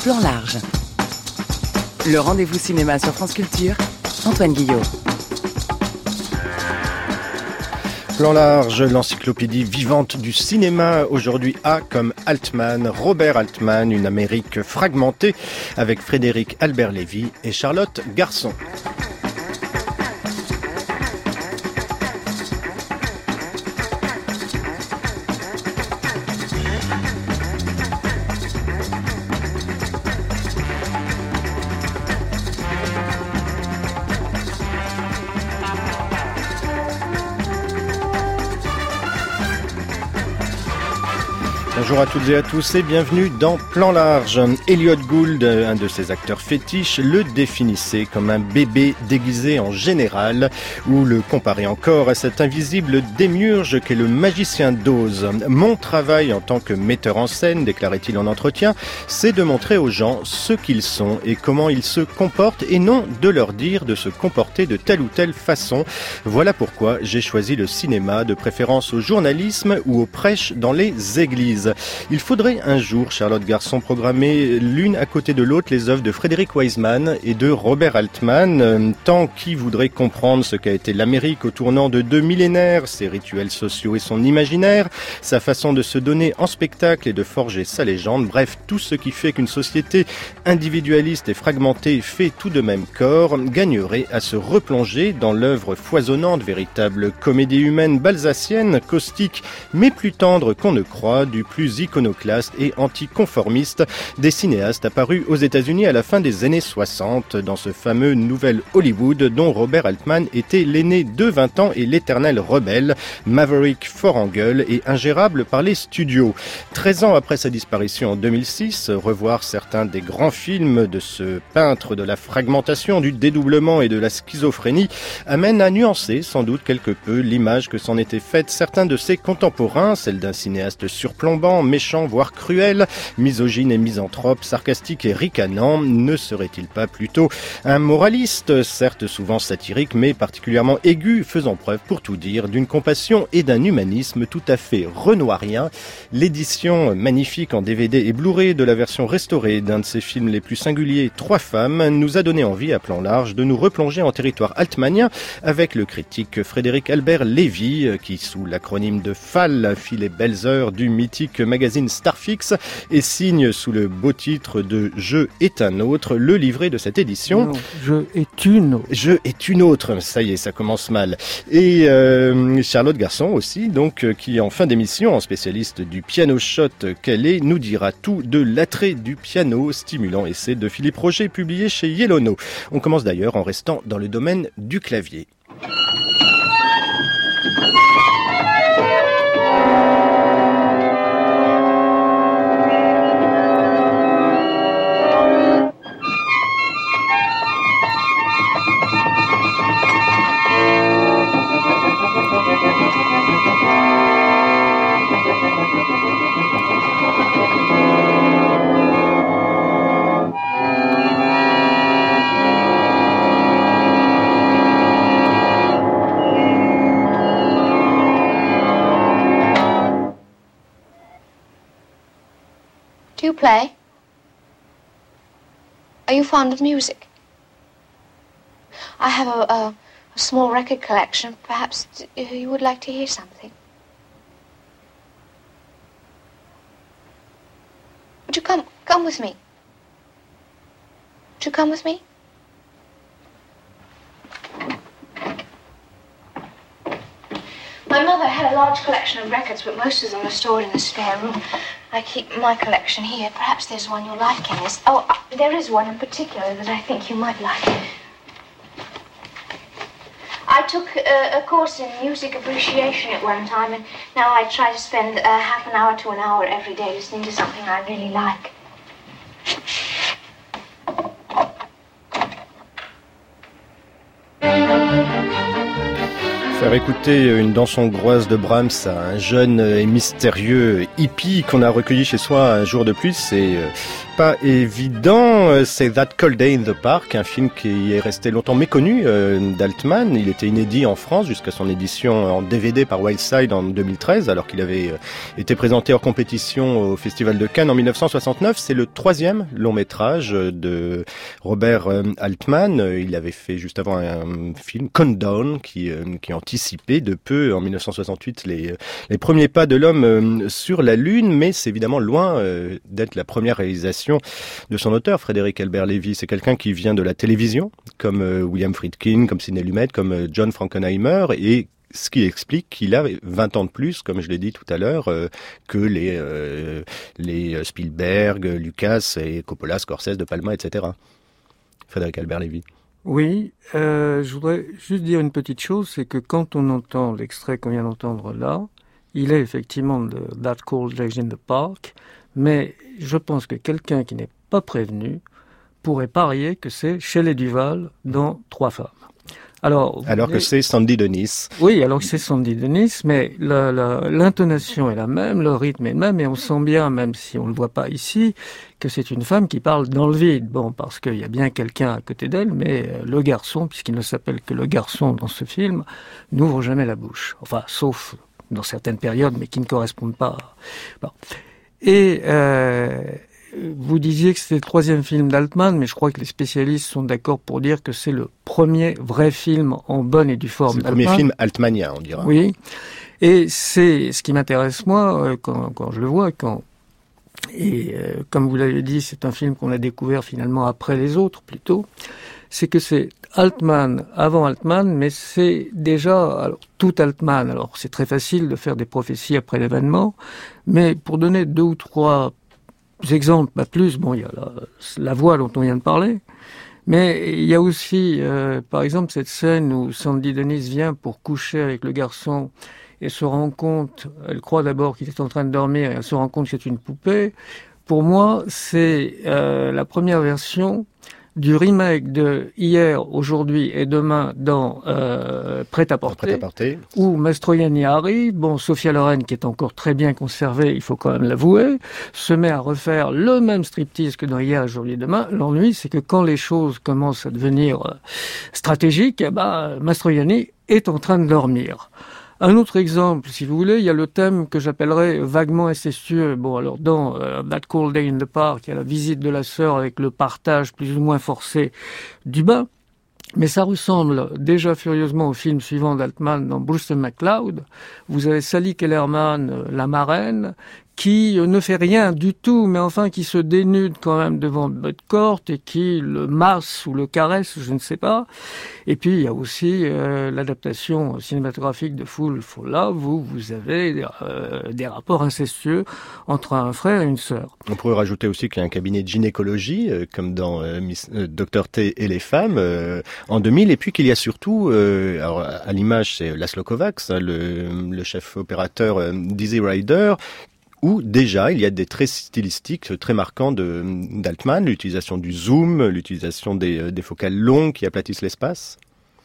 Plan large. Le rendez-vous cinéma sur France Culture, Antoine Guillot. Plan large, l'encyclopédie vivante du cinéma. Aujourd'hui A comme Altman, Robert Altman, une Amérique fragmentée, avec Frédéric Albert Lévy et Charlotte Garçon. Bonjour à toutes et à tous et bienvenue dans Plan large. Elliot Gould, un de ses acteurs fétiches, le définissait comme un bébé déguisé en général ou le comparait encore à cet invisible démiurge qu'est le magicien d'Oz. Mon travail en tant que metteur en scène, déclarait-il en entretien, c'est de montrer aux gens ce qu'ils sont et comment ils se comportent et non de leur dire de se comporter de telle ou telle façon. Voilà pourquoi j'ai choisi le cinéma, de préférence au journalisme ou aux prêches dans les églises. Il faudrait un jour, Charlotte Garçon, programmer l'une à côté de l'autre les œuvres de Frédéric Wiseman et de Robert Altman. Tant qui voudrait comprendre ce qu'a été l'Amérique au tournant de 2 millénaires, ses rituels sociaux et son imaginaire, sa façon de se donner en spectacle et de forger sa légende, bref, tout ce qui fait qu'une société individualiste et fragmentée fait tout de même corps, gagnerait à se replonger dans l'œuvre foisonnante, véritable comédie humaine balsacienne, caustique, mais plus tendre qu'on ne croit, du plus iconoclaste et anticonformiste des cinéastes apparus aux États-Unis à la fin des années 60 dans ce fameux Nouvel Hollywood dont Robert Altman était l'aîné de 20 ans et l'éternel rebelle, maverick fort en gueule et ingérable par les studios. 13 ans après sa disparition en 2006, revoir certains des grands films de ce peintre de la fragmentation, du dédoublement et de la schizophrénie amène à nuancer sans doute quelque peu l'image que s'en étaient faite certains de ses contemporains, celle d'un cinéaste surplombant, méchant, voire cruel, misogyne et misanthrope, sarcastique et ricanant. Ne serait-il pas plutôt un moraliste, certes souvent satirique, mais particulièrement aigu, faisant preuve, pour tout dire, d'une compassion et d'un humanisme tout à fait renoirien. L'édition magnifique en DVD et Blu-ray de la version restaurée d'un de ses films les plus singuliers, Trois femmes, nous a donné envie, à Plan large, de nous replonger en territoire altmanien avec le critique Frédéric Albert Lévy, qui, sous l'acronyme de FAL, fit les belles heures du mythique magazine Starfix et signe sous le beau titre de Je est un autre le livret de cette édition. Non, Je est une autre. Je est une autre, ça y est, ça commence mal. Et Charlotte Garçon aussi, donc qui en fin d'émission, en spécialiste du piano shot qu'elle est, nous dira tout de l'attrait du piano, stimulant essai de Philippe Roger publié chez Yellowknow. On commence d'ailleurs en restant dans le domaine du clavier. Do you play? Are you fond of music? I have a small record collection. Perhaps you would like to hear something. Would you come with me? Would you come with me? My mother had a large collection of records, but most of them are stored in a spare room. I keep my collection here. Perhaps there's one you'll like in this. Oh, there is one in particular that I think you might like. I took a course in music appreciation at one time, and now I try to spend half an hour to an hour every day listening to something I really like. Faire écouter une danse hongroise de Brahms à un jeune et mystérieux hippie qu'on a recueilli chez soi un jour de pluie, c'est pas évident. C'est That Cold Day in the Park, un film qui est resté longtemps méconnu d'Altman. Il était inédit en France jusqu'à son édition en DVD par Wildside en 2013, alors qu'il avait été présenté hors compétition au Festival de Cannes en 1969. C'est le 3e long métrage de Robert Altman. Il avait fait juste avant un film, Countdown, qui anticipait de peu en 1968 les premiers pas de l'homme sur la Lune, mais c'est évidemment loin d'être la première réalisation de son auteur, Frédéric Albert Lévy. C'est quelqu'un qui vient de la télévision, comme William Friedkin, comme Sidney Lumet, comme John Frankenheimer, et ce qui explique qu'il a 20 ans de plus, comme je l'ai dit tout à l'heure, que les Spielberg, Lucas et Coppola, Scorsese, De Palma, etc. Frédéric Albert Lévy. Oui, je voudrais juste dire une petite chose, c'est que quand on entend l'extrait qu'on vient d'entendre là, il est effectivement de That Cold Day in the Park, mais je pense que quelqu'un qui n'est pas prévenu pourrait parier que c'est Shelley Duvall dans Trois femmes. Alors que c'est Sandy Dennis. Oui, alors que c'est Sandy Dennis, mais l'intonation est la même, le rythme est le même, et on sent bien, même si on ne le voit pas ici, que c'est une femme qui parle dans le vide. Bon, parce qu'il y a bien quelqu'un à côté d'elle, mais le garçon, puisqu'il ne s'appelle que le garçon dans ce film, n'ouvre jamais la bouche. Enfin, sauf dans certaines périodes, mais qui ne correspondent pas. Bon. Et vous disiez que c'était le 3e film d'Altman, mais je crois que les spécialistes sont d'accord pour dire que c'est le premier vrai film en bonne et due forme d'Altman. C'est le premier film altmanien, on dira. Oui, et c'est ce qui m'intéresse moi quand je le vois, comme vous l'avez dit, c'est un film qu'on a découvert finalement après les autres plutôt. C'est que c'est Altman avant Altman, mais c'est déjà tout Altman. Alors c'est très facile de faire des prophéties après l'événement, mais pour donner 2 ou 3 exemples, pas plus, bon, il y a la voix dont on vient de parler, mais il y a aussi, par exemple, cette scène où Sandy Dennis vient pour coucher avec le garçon et se rend compte, elle croit d'abord qu'il est en train de dormir et elle se rend compte que c'est une poupée. Pour moi, c'est la première version du remake de Hier, Aujourd'hui et Demain dans Prêt-à-porter, où Mastroianni arrive, bon, Sophia Loren, qui est encore très bien conservée, il faut quand même l'avouer, se met à refaire le même striptease que dans Hier, Aujourd'hui et Demain. L'ennui, c'est que quand les choses commencent à devenir stratégiques, Mastroianni est en train de dormir. Un autre exemple, si vous voulez, il y a le thème que j'appellerais vaguement incestueux. Bon, alors dans That Cold Day in the Park, il y a la visite de la sœur avec le partage plus ou moins forcé du bain. Mais ça ressemble déjà furieusement au film suivant d'Altman dans Brewster McCloud. Vous avez Sally Kellerman, la marraine, qui ne fait rien du tout, mais enfin qui se dénude quand même devant Bud Cort et qui le masse ou le caresse, je ne sais pas. Et puis il y a aussi l'adaptation cinématographique de Fool for Love, où vous avez des rapports incestueux entre un frère et une sœur. On pourrait rajouter aussi qu'il y a un cabinet de gynécologie, comme dans Dr T et les femmes, en 2000, et puis qu'il y a surtout, alors à l'image c'est Laszlo Kovacs, le chef opérateur d'Easy Rider, où déjà il y a des traits stylistiques très marquants d'Altman, l'utilisation du zoom, l'utilisation des focales longues qui aplatissent l'espace.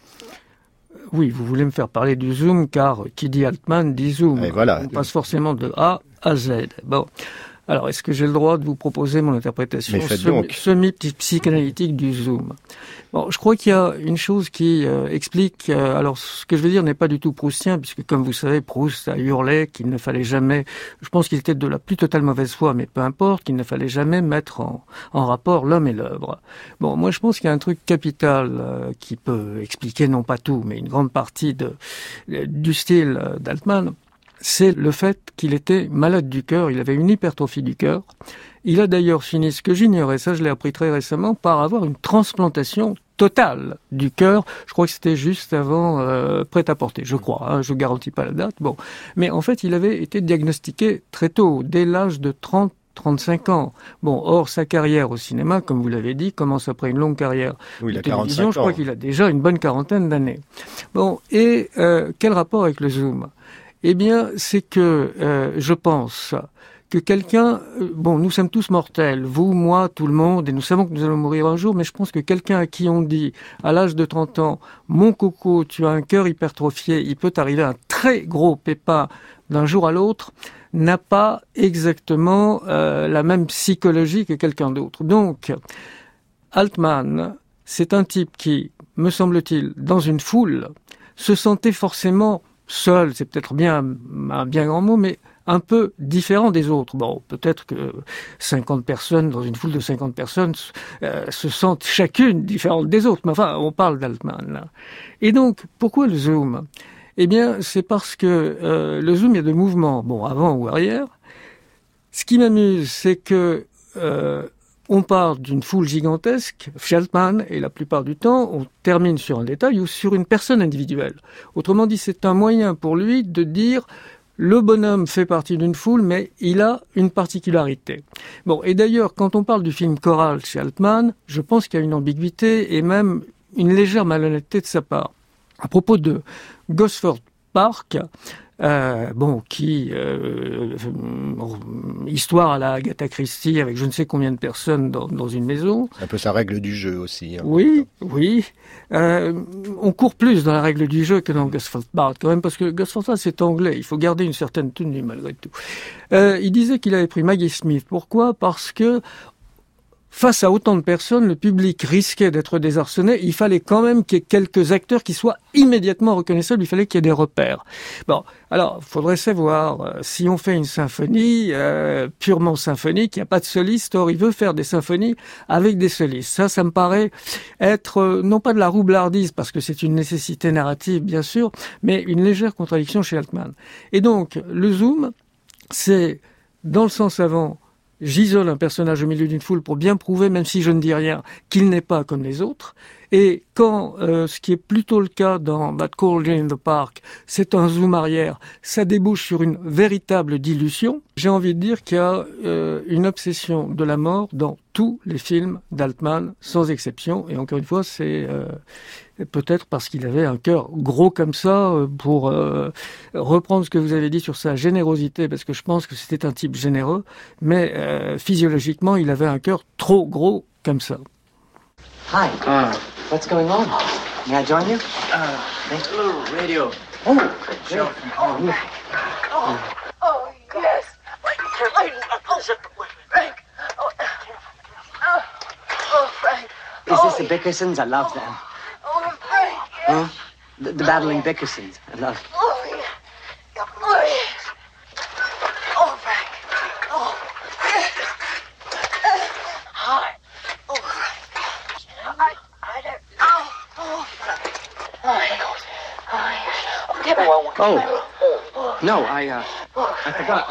Oui, vous voulez me faire parler du zoom, car qui dit Altman dit zoom. Et voilà. On passe forcément de A à Z. Bon. Alors, est-ce que j'ai le droit de vous proposer mon interprétation semi-psychanalytique du zoom? Bon, je crois qu'il y a une chose qui explique... alors, ce que je vais dire n'est pas du tout proustien, puisque comme vous savez, Proust a hurlé qu'il ne fallait jamais... Je pense qu'il était de la plus totale mauvaise foi, mais peu importe, qu'il ne fallait jamais mettre en rapport l'homme et l'œuvre. Bon, moi, je pense qu'il y a un truc capital qui peut expliquer, non pas tout, mais une grande partie du style d'Altman. C'est le fait qu'il était malade du cœur, il avait une hypertrophie du cœur. Il a d'ailleurs fini, ce que j'ignorais, ça je l'ai appris très récemment, par avoir une transplantation totale du cœur. Je crois que c'était juste avant Prêt-à-porter, je crois, hein, je garantis pas la date. Bon, mais en fait, il avait été diagnostiqué très tôt, dès l'âge de 35 ans. Bon, or, sa carrière au cinéma, comme vous l'avez dit, commence après une longue carrière de télévision. Je crois qu'il a déjà une bonne quarantaine d'années. Bon, et quel rapport avec le zoom ? Eh bien, c'est que je pense que quelqu'un, bon, nous sommes tous mortels, vous, moi, tout le monde, et nous savons que nous allons mourir un jour, mais je pense que quelqu'un à qui on dit, à l'âge de 30 ans, mon coco, tu as un cœur hypertrophié, il peut t'arriver un très gros pépin d'un jour à l'autre, n'a pas exactement la même psychologie que quelqu'un d'autre. Donc, Altman, c'est un type qui, me semble-t-il, dans une foule, se sentait forcément seul, c'est peut-être bien un bien grand mot, mais un peu différent des autres. Bon, peut-être que 50 personnes, dans une foule de 50 personnes, se sentent chacune différente des autres, mais enfin, on parle d'Altman, là. Et donc, pourquoi le zoom ? Eh bien, c'est parce que le zoom, il y a deux mouvements, bon, avant ou arrière. Ce qui m'amuse, c'est que on part d'une foule gigantesque, Altman, et la plupart du temps, on termine sur un détail ou sur une personne individuelle. Autrement dit, c'est un moyen pour lui de dire le bonhomme fait partie d'une foule, mais il a une particularité. Bon, et d'ailleurs, quand on parle du film choral chez Altman, je pense qu'il y a une ambiguïté et même une légère malhonnêteté de sa part. À propos de Gosford Park, histoire à la Agatha Christie avec je ne sais combien de personnes dans une maison. Un peu sa règle du jeu aussi. Hein, oui. On court plus dans la règle du jeu que dans Gosford Park quand même, parce que Gosford Park c'est anglais, il faut garder une certaine tenue malgré tout. Il disait qu'il avait pris Maggie Smith. Pourquoi ? Parce que face à autant de personnes, le public risquait d'être désarçonné. Il fallait quand même qu'il y ait quelques acteurs qui soient immédiatement reconnaissables. Il fallait qu'il y ait des repères. Bon, alors, faudrait savoir, si on fait une symphonie purement symphonique, il n'y a pas de soliste. Or, il veut faire des symphonies avec des solistes. Ça me paraît être, non pas de la roublardise, parce que c'est une nécessité narrative, bien sûr, mais une légère contradiction chez Altman. Et donc, le zoom, c'est, dans le sens avant, j'isole un personnage au milieu d'une foule pour bien prouver, même si je ne dis rien, qu'il n'est pas comme les autres. Et quand, ce qui est plutôt le cas dans That Cold Day in the Park, c'est un zoom arrière, ça débouche sur une véritable dilution. J'ai envie de dire qu'il y a une obsession de la mort dans tous les films d'Altman, sans exception. Et encore une fois, c'est peut-être parce qu'il avait un cœur gros comme ça, pour reprendre ce que vous avez dit sur sa générosité, parce que je pense que c'était un type généreux, mais physiologiquement, il avait un cœur trop gros comme ça. Hi. What's going on? May I join you? A little radio. Oh, great. Oh, yes. Frank. Oh, Frank. Is this the Bickersons? I love them. Oh, Frank. Yes. Huh? The battling Bickersons. I love them. Oh, yeah. Oh, yes. Oh, Frank. Oh, yes. Hi. Oh, Frank. I don't. Oh, Frank. Oh, yes. Get back. Oh. No, I forgot.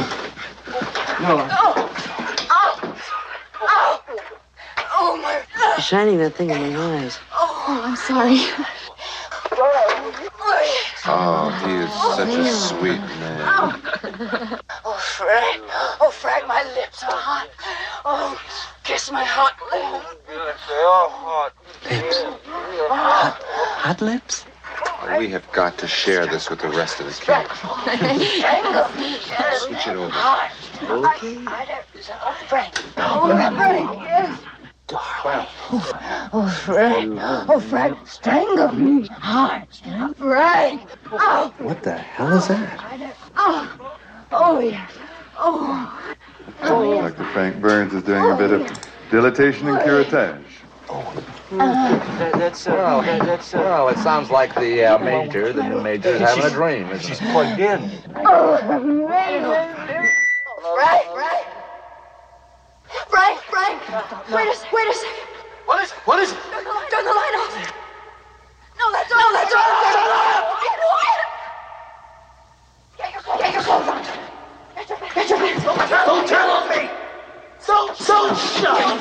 Oh, my. You're shining that thing in my eyes. Oh, I'm sorry. Oh, he is such a sweet man. Oh, Frank, my lips are hot. Oh, kiss my hot lips. Lips. Hot lips? We have got to share this with the rest of the camp. Switch it over. Okay. Oh, Frank. Oh, Frank, yes. Oh, Frank. Oh, Frank, strangle me hard. Frank. Oh. What the hell is that? Oh, yes. Oh. Dr. Frank Burns is doing a bit of dilatation and curettage. Well, it sounds like the major, the new major, is having a dream. She's plugged in. Frank! Wait a second. What is it? Turn the light off. No, that's all. Shut up! Get your clothes on. Get your pants. Don't tell on me! Don't shut up!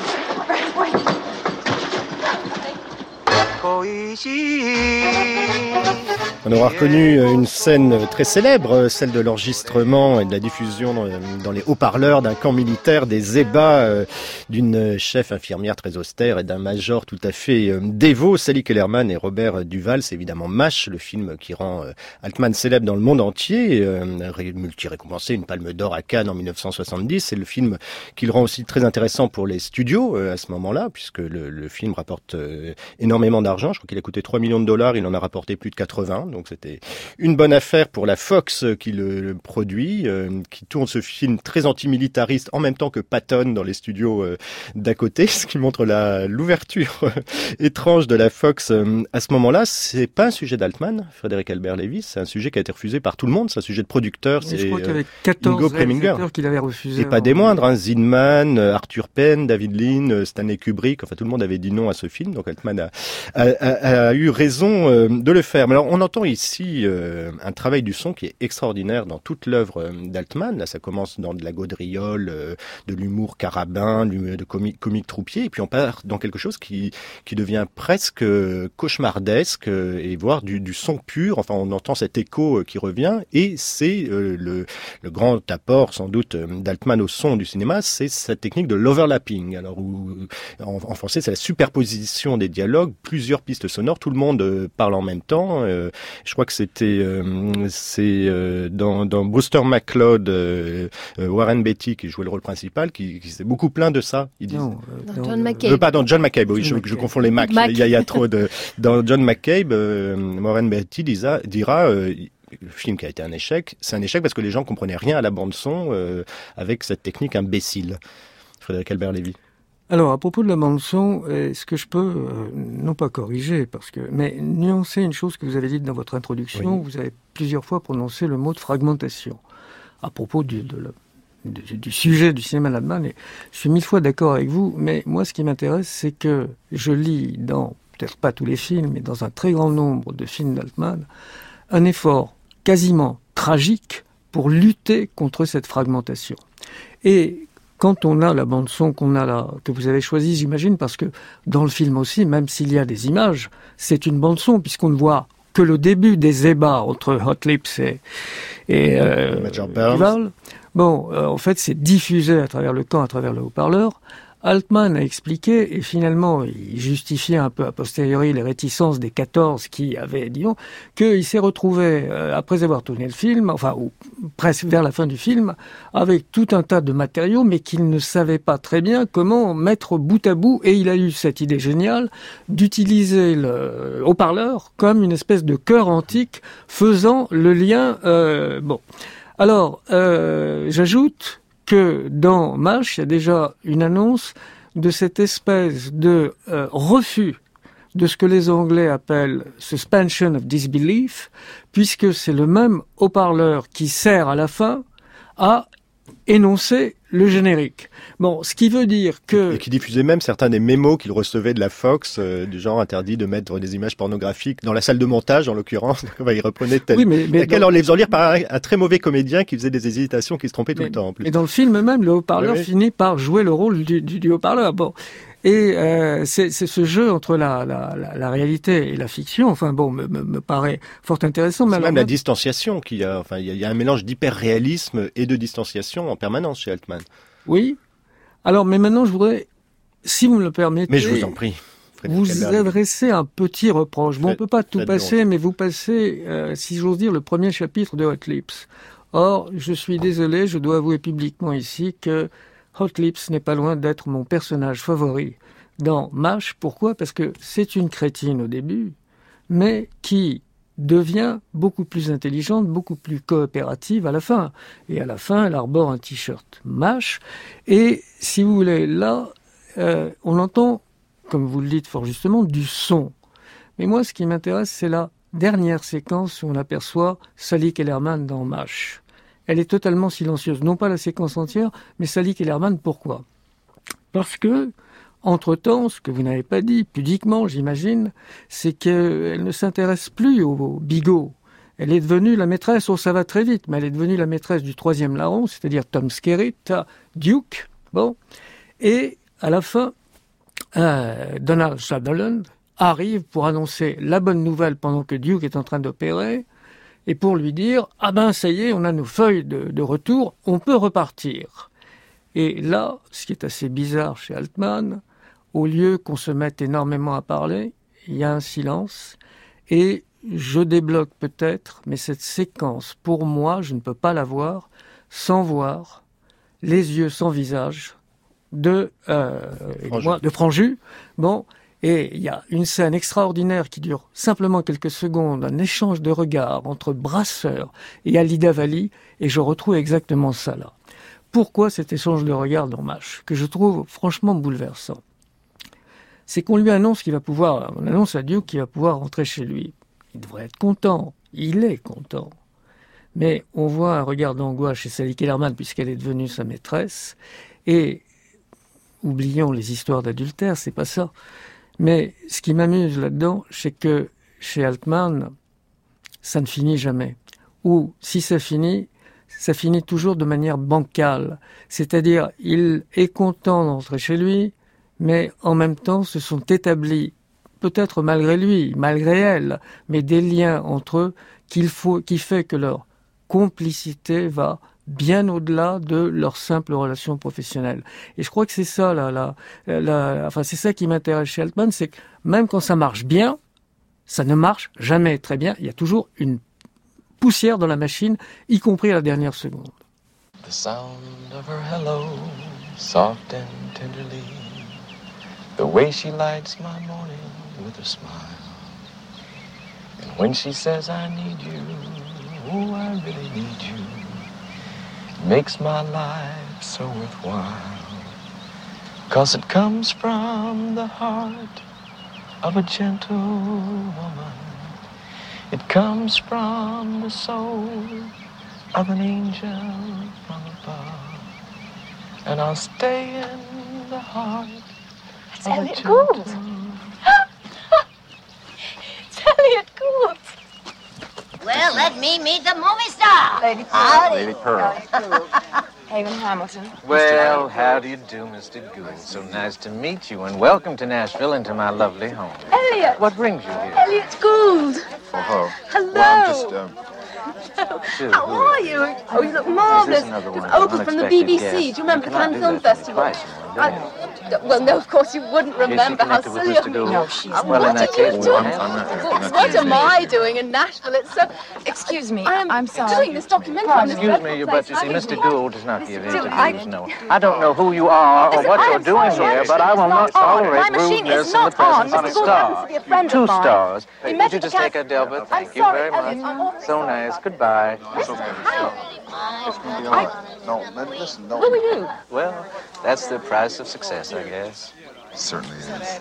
Wait. On aura reconnu une scène très célèbre, celle de l'enregistrement et de la diffusion dans les haut-parleurs d'un camp militaire des ébats d'une chef infirmière très austère et d'un major tout à fait dévot, Sally Kellerman et Robert Duvall. C'est évidemment MASH, le film qui rend Altman célèbre dans le monde entier, multi-récompensé, une Palme d'Or à Cannes en 1970. C'est le film qui le rend aussi très intéressant pour les studios à ce moment-là, puisque le film rapporte énormément d'argent. Je crois qu'il a coûté 3 millions de dollars, il en a rapporté plus de 80. Donc c'était une bonne affaire pour la Fox qui le produit, qui tourne ce film très antimilitariste en même temps que Patton dans les studios d'à côté, ce qui montre l'ouverture étrange de la Fox à ce moment-là. C'est pas un sujet d'Altman, Frédéric Albert Lévy, c'est un sujet qui a été refusé par tout le monde, c'est un sujet de producteur. Je crois qu'il y avait 14 réalisateurs qui l'avaient refusé. Et pas des moindres, Zinman, Arthur Penn, David Lean, Stanley Kubrick, enfin tout le monde avait dit non à ce film, donc Altman a eu raison de le faire. Mais alors on entend ici un travail du son qui est extraordinaire dans toute l'œuvre d'Altman. Là, ça commence dans de la gaudriole, de l'humour carabin, de comique troupier, et puis on part dans quelque chose qui devient presque cauchemardesque, et voire du son pur. Enfin, on entend cet écho qui revient, et c'est le grand apport sans doute d'Altman au son du cinéma, c'est cette technique de l'overlapping. Alors, en français, c'est la superposition des dialogues, plusieurs pistes sonores, tout le monde parle en même temps. Je crois que c'est dans Brewster McCloud, Warren Beatty qui jouait le rôle principal, qui s'est beaucoup plaint de ça. Il disait, dans John McCabe. Pardon, John McCabe. Oui, je confonds les Mac. Il y a trop de. Dans John McCabe, Warren Beatty dira. Le film qui a été un échec, c'est un échec parce que les gens comprenaient rien à la bande son avec cette technique imbécile. Frédéric Albert Lévy. Alors, à propos de la bande-son, est-ce que je peux, non pas corriger, mais nuancer une chose que vous avez dite dans votre introduction, oui. Vous avez plusieurs fois prononcé le mot de fragmentation, à propos du sujet du cinéma d'Altman, et je suis 1000 fois d'accord avec vous, mais moi, ce qui m'intéresse, c'est que je lis dans, peut-être pas tous les films, mais dans un très grand nombre de films d'Altman, un effort quasiment tragique pour lutter contre cette fragmentation. Et quand on a la bande-son que vous avez choisie, j'imagine, parce que dans le film aussi, même s'il y a des images, c'est une bande-son, puisqu'on ne voit que le début des ébats entre Hot Lips et Major Burns. Bon, en fait, c'est diffusé à travers le camp, à travers le haut-parleur. Altman a expliqué, et finalement, il justifiait un peu a posteriori les réticences des 14 qui avaient, disons, qu'il s'est retrouvé, après avoir tourné le film, ou presque vers la fin du film, avec tout un tas de matériaux, mais qu'il ne savait pas très bien comment mettre bout à bout, et il a eu cette idée géniale d'utiliser le haut-parleur comme une espèce de chœur antique faisant le lien, Alors, j'ajoute que dans MASH, il y a déjà une annonce de cette espèce de refus de ce que les Anglais appellent suspension of disbelief, puisque c'est le même haut-parleur qui sert à la fin à énoncer le générique. Bon, ce qui veut dire que... Et qui diffusait même certains des mémos qu'il recevait de la Fox, du genre interdit de mettre des images pornographiques dans la salle de montage, en l'occurrence. Il reprenait tel... Oui, en les faisant lire par un très mauvais comédien qui faisait des hésitations, qui se trompait tout le temps, en plus. Et dans le film même, le haut-parleur finit par jouer le rôle du haut-parleur. Bon. Et c'est ce jeu entre la réalité et la fiction, me paraît fort intéressant. C'est même la distanciation qu'il y a. Enfin, il y a un mélange d'hyper-réalisme et de distanciation en permanence chez Altman. Oui. Alors, mais maintenant, je voudrais, si vous me le permettez... Mais je vous en prie. Vous adressez un petit reproche. Bon, on peut pas tout passer, mais vous passez, si j'ose dire, le premier chapitre de Hot Lips. Or, je suis désolé, je dois avouer publiquement ici que Hot Lips n'est pas loin d'être mon personnage favori dans MASH. Pourquoi ? Parce que c'est une crétine au début, mais qui devient beaucoup plus intelligente, beaucoup plus coopérative à la fin. Et à la fin, elle arbore un t-shirt MASH. Et si vous voulez, là, on entend, comme vous le dites fort justement, du son. Mais moi, ce qui m'intéresse, c'est la dernière séquence où on aperçoit Sally Kellerman dans MASH. Elle est totalement silencieuse. Non pas la séquence entière, mais Sally Kellerman, pourquoi ? Parce que, entre-temps, ce que vous n'avez pas dit, pudiquement, j'imagine, c'est qu'elle ne s'intéresse plus au bigot. Elle est devenue la maîtresse, ça va très vite, mais elle est devenue la maîtresse du troisième larron, c'est-à-dire Tom Skerritt, Duke. Bon. Et, à la fin, Donald Sutherland, arrive pour annoncer la bonne nouvelle pendant que Duke est en train d'opérer et pour lui dire « Ah ben ça y est, on a nos feuilles de retour, on peut repartir ». Et là, ce qui est assez bizarre chez Altman, au lieu qu'on se mette énormément à parler, il y a un silence et je débloque peut-être, mais cette séquence, pour moi, je ne peux pas la voir sans voir les yeux sans visage de Franju. Bon, et il y a une scène extraordinaire qui dure simplement quelques secondes, un échange de regards entre Brasseur et Alida Valli, et je retrouve exactement ça là. Pourquoi cet échange de regards dans MASH, que je trouve franchement bouleversant? C'est qu'on lui annonce on annonce à Duke qu'il va pouvoir rentrer chez lui. Il devrait être content, il est content. Mais on voit un regard d'angoisse chez Sally Kellerman puisqu'elle est devenue sa maîtresse, et oublions les histoires d'adultère, c'est pas ça. Mais ce qui m'amuse là-dedans, c'est que chez Altman, ça ne finit jamais. Ou si ça finit toujours de manière bancale. C'est-à-dire, il est content d'entrer chez lui, mais en même temps, se sont établis, peut-être malgré lui, malgré elle, mais des liens entre eux qui fait que leur complicité va bien au-delà de leur simple relation professionnelle. Et je crois que c'est ça, c'est ça qui m'intéresse chez Altman, c'est que même quand ça marche bien, ça ne marche jamais très bien. Il y a toujours une poussière dans la machine, y compris à la dernière seconde. The sound of her hello, soft and tenderly, the way she lights my morning with a smile, and when she says I need you, oh I really need you, makes my life so worthwhile, 'cause it comes from the heart of a gentle woman. It comes from the soul of an angel from above, and I'll stay in the heart It's Elliot Gould. It's Elliot Gould. Well, let me meet the movie star. Lady Pearl. Lady Pearl. Haven Hamilton. Well, how do you do, Mr. Gould? So nice to meet you, and welcome to Nashville and to my lovely home. Elliot. What brings you here? Elliot Gould. Oh, Hello. well, I'm How are you? Oh, you look marvellous. It's Opal from the BBC. Do you remember the Cannes Film Festival? Well, no, of course you wouldn't remember. How silly of me. No, she's not. What are you doing? I'm What am I doing in Nashville? It's so... Excuse me, I'm sorry. Doing this documentary on this Excuse me, but you see, Mr. Gould does not give interviews, no. I don't know who you are or what you're doing here, but I will not tolerate rudeness in the presence of a star. 2 stars. Would you just take a Delbert? Thank you very much. So nice. Goodbye. It's okay. It's going to be all right. No, listen, no. Who are you? Well, that's the price of success, I guess. Certainly is.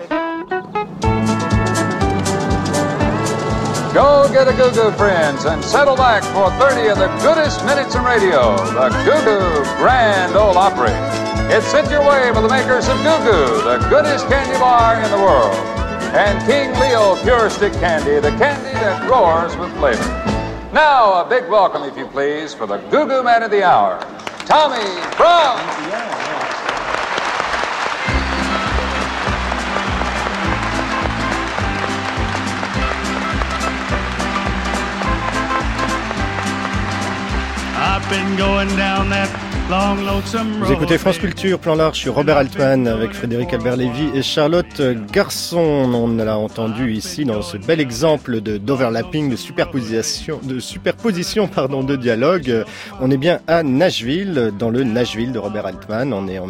Go get a Goo-Goo, friends, and settle back for 30 of the goodest minutes in radio. The Goo-Goo Grand Ole Opry. It's sent your way by the makers of Goo-Goo, the goodest candy bar in the world. And King Leo Pure Stick Candy, the candy that roars with flavor. Now, a big welcome, if you please, for the Goo-Goo Man of the Hour, Tommy Brown. I've been going down that long, lonesome road. Vous écoutez France Culture, plan large sur Robert Altman avec Frédéric Albert-Lévy et Charlotte Garçon. On l'a entendu ici dans ce bel exemple d'overlapping, de superposition de dialogue. On est bien à Nashville, dans le Nashville de Robert Altman. On est en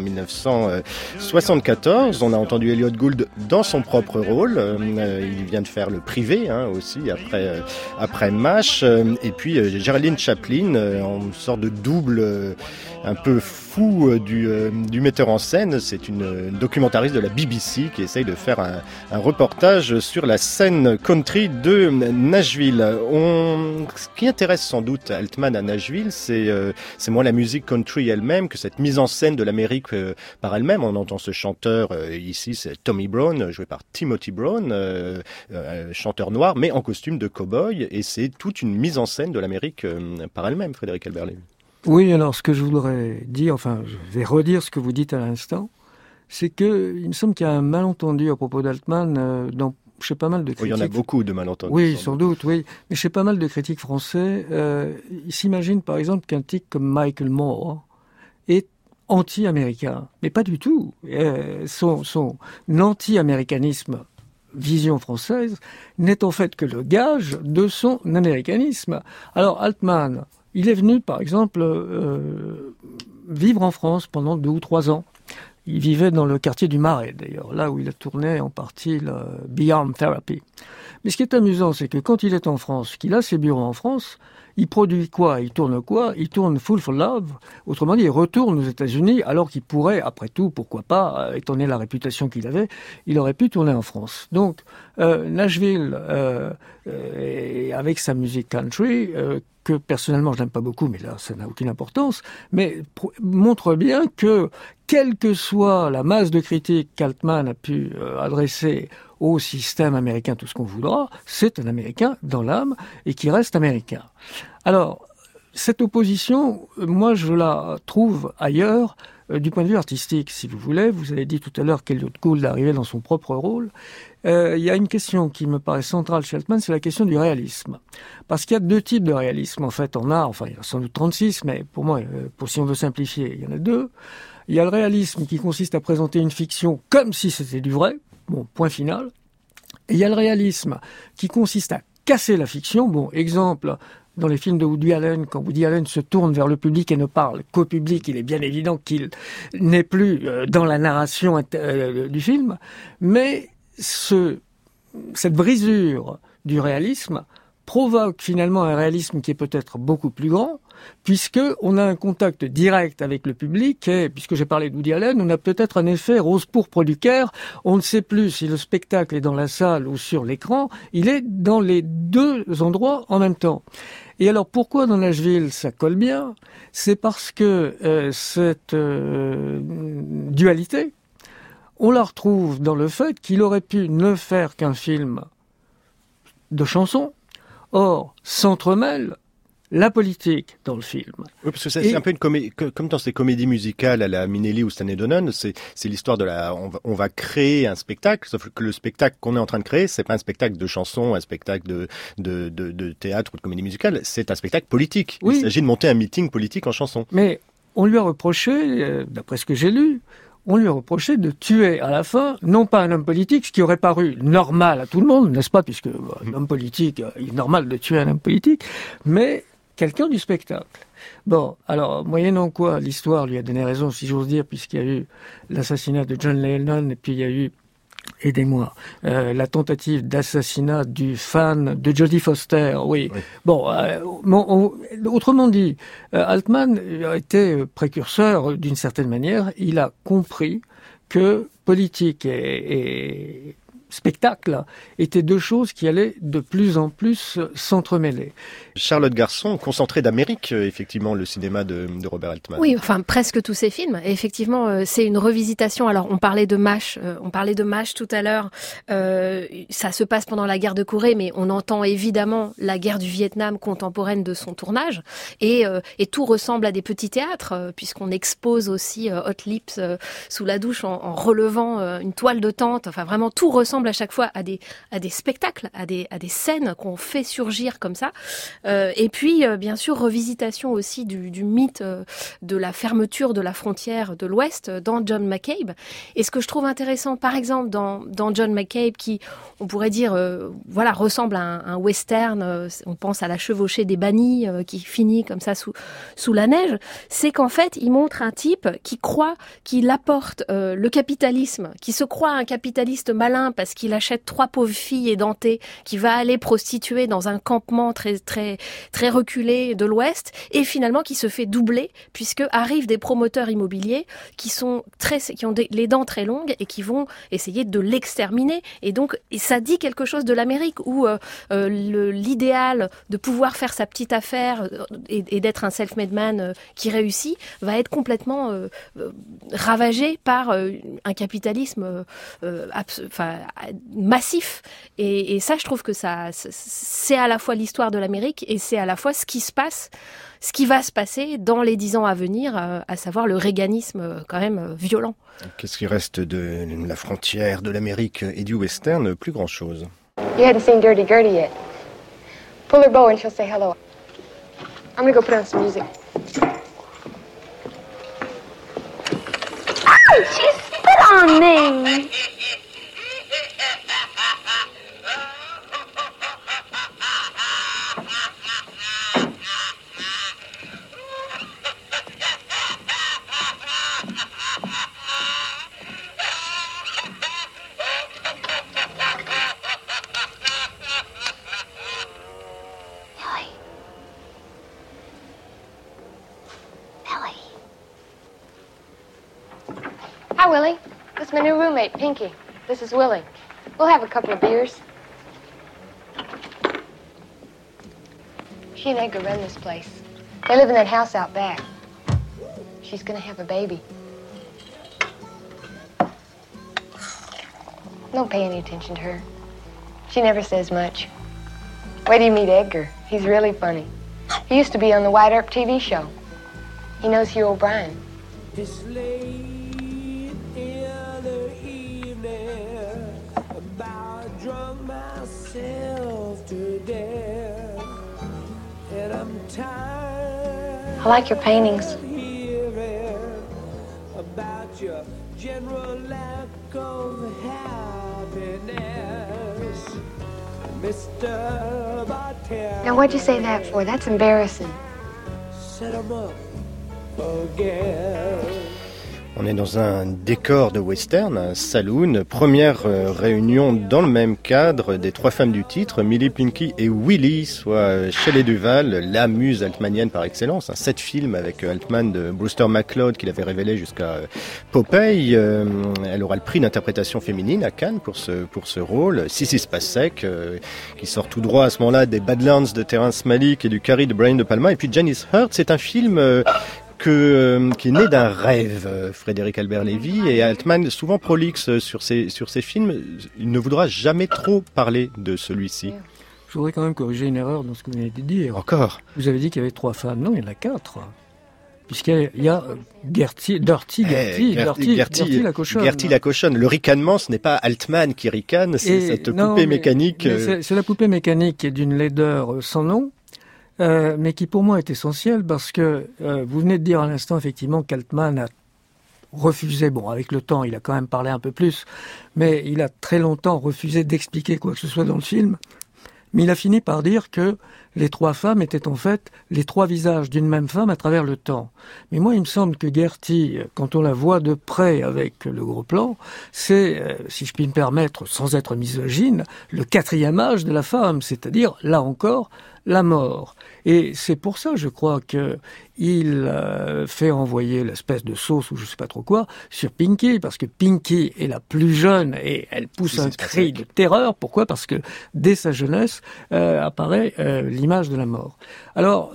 1974. On a entendu Elliot Gould dans son propre rôle. Il vient de faire le privé aussi après MASH. Et puis Geraldine Chaplin, en sorte de double un peu fou du metteur en scène. C'est une documentariste de la BBC qui essaye de faire un reportage sur la scène country de Nashville. Ce qui intéresse sans doute Altman à Nashville, c'est moins la musique country elle-même que cette mise en scène de l'Amérique par elle-même. On entend ce chanteur ici, c'est Tommy Brown, joué par Timothy Brown, chanteur noir, mais en costume de cow-boy, et c'est toute une mise en scène de l'Amérique par elle-même, Frédéric Albert-Lévy. Oui, alors ce que je voudrais dire, enfin je vais redire ce que vous dites à l'instant, c'est que il me semble qu'il y a un malentendu à propos d'Altman chez pas mal de critiques. Il y en a beaucoup de malentendus. Oui, sans doute, oui. Mais chez pas mal de critiques français, ils s'imaginent par exemple qu'un type comme Michael Moore est anti-américain. Mais pas du tout. Son anti-américanisme, vision française, n'est en fait que le gage de son américanisme. Alors Altman, il est venu par exemple vivre en France pendant 2 ou 3 ans. Il vivait dans le quartier du Marais, d'ailleurs, là où il a tourné en partie le Beyond Therapy. Mais ce qui est amusant, c'est que quand il est en France, qu'il a ses bureaux en France, il produit quoi? Il tourne quoi? Il tourne Fool for Love. Autrement dit, il retourne aux États-Unis, alors qu'il pourrait, après tout, pourquoi pas, étant donné la réputation qu'il avait, il aurait pu tourner en France. Donc, Nashville, avec sa musique country, que personnellement je n'aime pas beaucoup, mais là ça n'a aucune importance, mais montre bien que, quelle que soit la masse de critiques qu'Altman a pu adresser au système américain, tout ce qu'on voudra, c'est un Américain dans l'âme et qui reste Américain. Alors, cette opposition, moi je la trouve ailleurs, du point de vue artistique, si vous voulez. Vous avez dit tout à l'heure qu'Elliot Gould arrivait dans son propre rôle. Il y a une question qui me paraît centrale chez Altman, c'est la question du réalisme. Parce qu'il y a 2 types de réalisme, en fait, en art. Enfin, il y en a sans doute 36, mais pour moi, si on veut simplifier, il y en a 2. Il y a le réalisme qui consiste à présenter une fiction comme si c'était du vrai. Bon, point final. Et il y a le réalisme qui consiste à casser la fiction. Bon, exemple, dans les films de Woody Allen, quand Woody Allen se tourne vers le public et ne parle qu'au public, il est bien évident qu'il n'est plus dans la narration du film. Mais cette brisure du réalisme provoque finalement un réalisme qui est peut-être beaucoup plus grand, puisque on a un contact direct avec le public et, puisque j'ai parlé de Woody Allen, on a peut-être un effet rose pourpre du Caire. On ne sait plus si le spectacle est dans la salle ou sur l'écran. Il est dans les 2 endroits en même temps. Et alors pourquoi dans Nashville ça colle bien? C'est parce que cette dualité, on la retrouve dans le fait qu'il aurait pu ne faire qu'un film de chansons. Or, s'entremêle la politique dans le film. Oui, parce que c'est un peu une comédie, comme dans ces comédies musicales à la Minnelli ou Stanley Donen, c'est l'histoire de on va créer un spectacle, sauf que le spectacle qu'on est en train de créer, c'est pas un spectacle de chansons, un spectacle de théâtre ou de comédie musicale, c'est un spectacle politique. Oui. Il s'agit de monter un meeting politique en chanson. Mais on lui a reproché, d'après ce que j'ai lu, on lui a reproché de tuer à la fin, non pas un homme politique, ce qui aurait paru normal à tout le monde, n'est-ce pas, puisque un homme politique, il est normal de tuer un homme politique, mais quelqu'un du spectacle. Bon, alors, moyennant quoi, l'histoire lui a donné raison, si j'ose dire, puisqu'il y a eu l'assassinat de John Lennon, et puis il y a eu, aidez-moi, la tentative d'assassinat du fan de Jodie Foster, oui. Bon, autrement dit, Altman a été précurseur d'une certaine manière. Il a compris que politique et spectacle étaient 2 choses qui allaient de plus en plus s'entremêler. Charlotte Garçon, concentré d'Amérique, effectivement, le cinéma de Robert Altman. Oui, enfin presque tous ses films. Et effectivement, c'est une revisitation. Alors, on parlait de MASH, tout à l'heure. Ça se passe pendant la guerre de Corée, mais on entend évidemment la guerre du Vietnam contemporaine de son tournage. Et tout ressemble à des petits théâtres, puisqu'on expose aussi Hot Lips sous la douche en relevant une toile de tente. Enfin, vraiment, tout ressemble à chaque fois à des spectacles, à des scènes qu'on fait surgir comme ça. Et puis, bien sûr, revisitation aussi du mythe de la fermeture de la frontière de l'Ouest dans John McCabe. Et ce que je trouve intéressant, par exemple, dans John McCabe, qui, on pourrait dire, ressemble à un western, on pense à La Chevauchée des bannis, qui finit comme ça sous la neige, c'est qu'en fait, il montre un type qui croit qu'il apporte le capitalisme, qui se croit un capitaliste malin parce qu'il achète 3 pauvres filles édentées, qui va aller prostituer dans un campement très, très, très reculé de l'Ouest, et finalement qui se fait doubler, puisque arrivent des promoteurs immobiliers qui ont les dents très longues et qui vont essayer de l'exterminer. Et donc, ça dit quelque chose de l'Amérique où l'idéal de pouvoir faire sa petite affaire et d'être un self-made man qui réussit va être complètement ravagé par un capitalisme massif. Et ça, je trouve que c'est à la fois l'histoire de l'Amérique et c'est à la fois ce qui se passe ce qui va se passer dans les 10 ans à venir, à savoir le réganisme quand même violent. Qu'est-ce qui reste de la frontière de l'Amérique et du western? Plus grand-chose. You hadn't seen Dirty Gertie yet. Pull her bow and she'll say hello. I'm gonna go put on some music. Ow! She spit on me! Hi, Willie. This is my new roommate, Pinky. This is Willie. We'll have a couple of beers. She and Edgar run this place. They live in that house out back. She's gonna have a baby. Don't pay any attention to her. She never says much. Wait till you meet Edgar. He's really funny. He used to be on the White Earp TV show. He knows Hugh O'Brien. It's late in the evening, about drunk myself to death, and I'm tired. I like your paintings. Of hearing about your general lack of happiness, Mr. Bartell. Now, what'd you say that for? That's embarrassing. Set 'em up again. On est dans un décor de western, un saloon, première réunion dans le même cadre des trois femmes du titre, Millie, Pinky et Willie, soit Shelley Duvall, la muse altmanienne par excellence. 7 films avec Altman de Brewster McCloud qu'il avait révélé jusqu'à Popeye. Elle aura le prix d'interprétation féminine à Cannes pour ce rôle. Sissy Spacek, qui sort tout droit à ce moment-là des Badlands de Terrence Malick et du Carrie de Brian De Palma. Et puis Janice Hurd, c'est un film qui est né d'un rêve, Frédéric Albert Lévy, et Altman, souvent prolixe sur ses films, il ne voudra jamais trop parler de celui-ci. Je voudrais quand même corriger une erreur dans ce que vous venez de dire. Encore? Vous avez dit qu'il y avait 3 femmes. Non, il y en a 4. Puisqu'il y a Gertie la cochonne. Gertie la cochonne. Le ricanement, ce n'est pas Altman qui ricane, c'est cette poupée mécanique. Mais c'est la poupée mécanique qui est d'une laideur sans nom. Mais qui pour moi est essentiel parce que vous venez de dire à l'instant effectivement qu'Altman a refusé, bon avec le temps il a quand même parlé un peu plus, mais il a très longtemps refusé d'expliquer quoi que ce soit dans le film, mais il a fini par dire que les 3 femmes étaient en fait les 3 visages d'une même femme à travers le temps. Mais moi il me semble que Gertie, quand on la voit de près avec le gros plan, c'est, si je puis me permettre, sans être misogyne, le 4e âge de la femme, c'est-à-dire là encore la mort. Et c'est pour ça, je crois, que il fait envoyer l'espèce de sauce ou je sais pas trop quoi sur Pinky, parce que Pinky est la plus jeune et elle pousse un cri de terreur. Pourquoi? Parce que dès sa jeunesse apparaît l'image de la mort. Alors,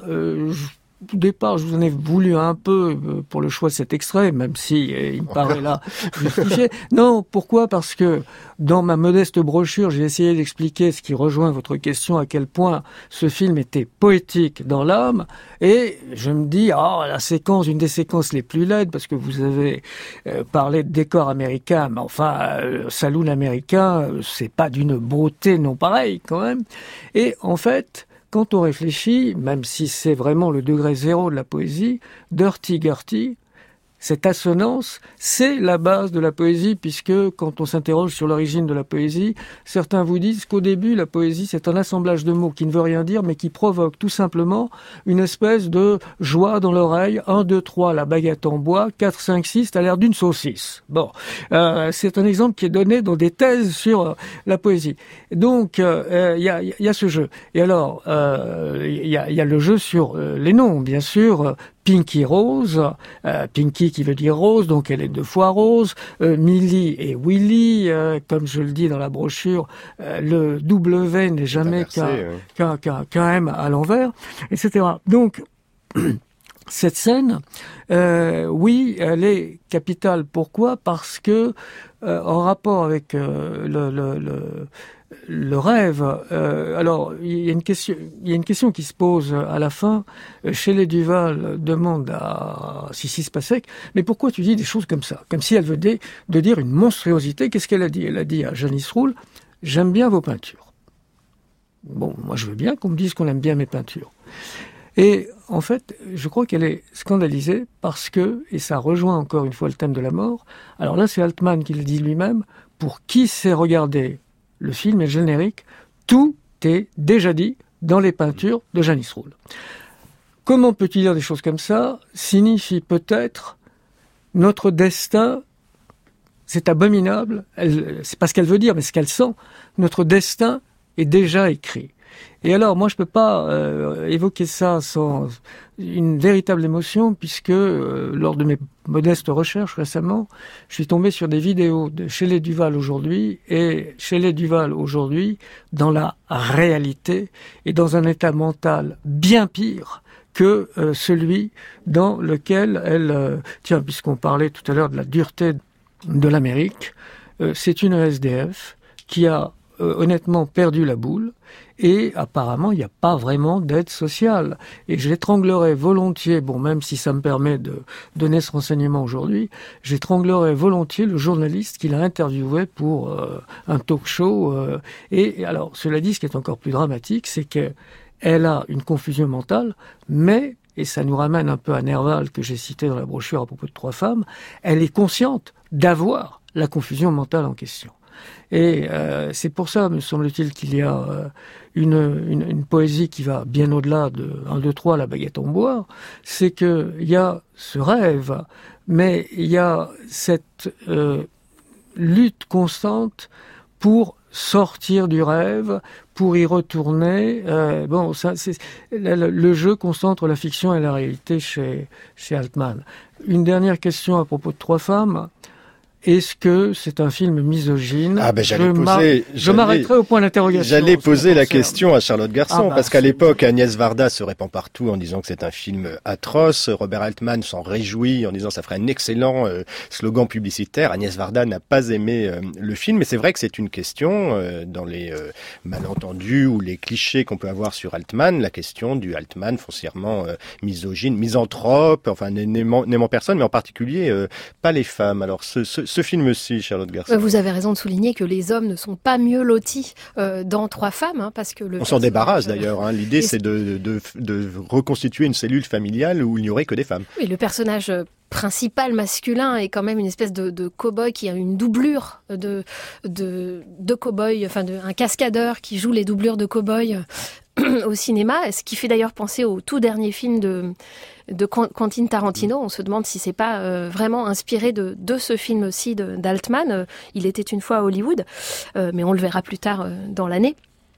au départ, je vous en ai voulu un peu pour le choix de cet extrait, même si il me paraît là justifié. Non, pourquoi? Parce que dans ma modeste brochure, j'ai essayé d'expliquer ce qui rejoint votre question, à quel point ce film était poétique dans l'âme, et je me dis, la séquence, une des séquences les plus laides, parce que vous avez parlé de décor américain, mais enfin, saloon américain, c'est pas d'une beauté non pareille quand même. Et en fait, quand on réfléchit, même si c'est vraiment le degré zéro de la poésie, Dirty Gertie, cette assonance, c'est la base de la poésie, puisque quand on s'interroge sur l'origine de la poésie, certains vous disent qu'au début, la poésie, c'est un assemblage de mots qui ne veut rien dire, mais qui provoque tout simplement une espèce de joie dans l'oreille. 1, 2, 3, la baguette en bois. 4, 5, 6, t'as l'air d'une saucisse. Bon, c'est un exemple qui est donné dans des thèses sur la poésie. Donc, il y a ce jeu. Et alors, il y a le jeu sur les noms, bien sûr. Pinky Rose, Pinky qui veut dire rose, donc elle est 2 fois rose, Millie et Willie, comme je le dis dans la brochure, le W n'est jamais qu'un M à l'envers, etc. Donc, cette scène, oui, elle est capitale. Pourquoi? Parce que, en rapport avec le rêve. Alors, il y a une question qui se pose à la fin. Shelley Duvall demande à Sissi Spacek, mais pourquoi tu dis des choses comme ça? Comme si elle venait de dire une monstruosité. Qu'est-ce qu'elle a dit? Elle a dit à Janice Rule, j'aime bien vos peintures. Bon, moi je veux bien qu'on me dise qu'on aime bien mes peintures. Et en fait, je crois qu'elle est scandalisée parce que, et ça rejoint encore une fois le thème de la mort, alors là c'est Altman qui le dit lui-même, pour qui sait regarder le film et le générique, tout est déjà dit dans les peintures de Janice Rule. Comment peut-il dire des choses comme ça? Signifie peut-être notre destin, c'est abominable, c'est pas ce qu'elle veut dire, mais ce qu'elle sent, notre destin est déjà écrit. Et alors, moi, je peux pas évoquer ça sans une véritable émotion, puisque lors de mes modestes recherches récemment, je suis tombé sur des vidéos de Shelley Duvall aujourd'hui, et Shelley Duvall aujourd'hui, dans la réalité, et dans un état mental bien pire que celui dans lequel elle... tiens, puisqu'on parlait tout à l'heure de la dureté de l'Amérique, c'est une SDF qui a honnêtement perdu la boule, et apparemment il n'y a pas vraiment d'aide sociale. Et j'étranglerais volontiers, bon, même si ça me permet de donner ce renseignement aujourd'hui, j'étranglerais volontiers le journaliste qui l'a interviewé pour un talk show. Et alors, cela dit, ce qui est encore plus dramatique, c'est qu'elle a une confusion mentale, mais, et ça nous ramène un peu à Nerval que j'ai cité dans la brochure à propos de 3 femmes, elle est consciente d'avoir la confusion mentale en question. Et c'est pour ça, me semble-t-il, qu'il y a une poésie qui va bien au-delà de 1, 2, 3, la baguette en bois. C'est qu'il y a ce rêve, mais il y a cette lutte constante pour sortir du rêve, pour y retourner. Bon, ça, c'est le jeu constant entre la fiction et la réalité chez Altman. Une dernière question à propos de 3 femmes. Est-ce que c'est un film misogyne? Je m'arrêterai au point d'interrogation. J'allais poser la question à Charlotte Garçon, parce qu'à l'époque, Agnès Varda se répand partout en disant que c'est un film atroce. Robert Altman s'en réjouit en disant que ça ferait un excellent slogan publicitaire. Agnès Varda n'a pas aimé le film, mais c'est vrai que c'est une question dans les malentendus ou les clichés qu'on peut avoir sur Altman, la question du Altman foncièrement misogyne, misanthrope, enfin n'aimant personne, mais en particulier pas les femmes. Alors ce film-ci, Charlotte Garçon. Vous avez raison de souligner que les hommes ne sont pas mieux lotis dans 3 femmes, hein, parce que on s'en débarrasse d'ailleurs. Hein. L'idée, c'est de reconstituer une cellule familiale où il n'y aurait que des femmes. Oui, le personnage principal masculin est quand même une espèce de cow-boy qui a une doublure de cow-boy, enfin un cascadeur qui joue les doublures de cow-boy au cinéma, ce qui fait d'ailleurs penser au tout dernier film de Quentin Tarantino. On se demande si c'est pas vraiment inspiré de ce film-ci d'Altman. Il était une fois à Hollywood, mais on le verra plus tard dans l'année.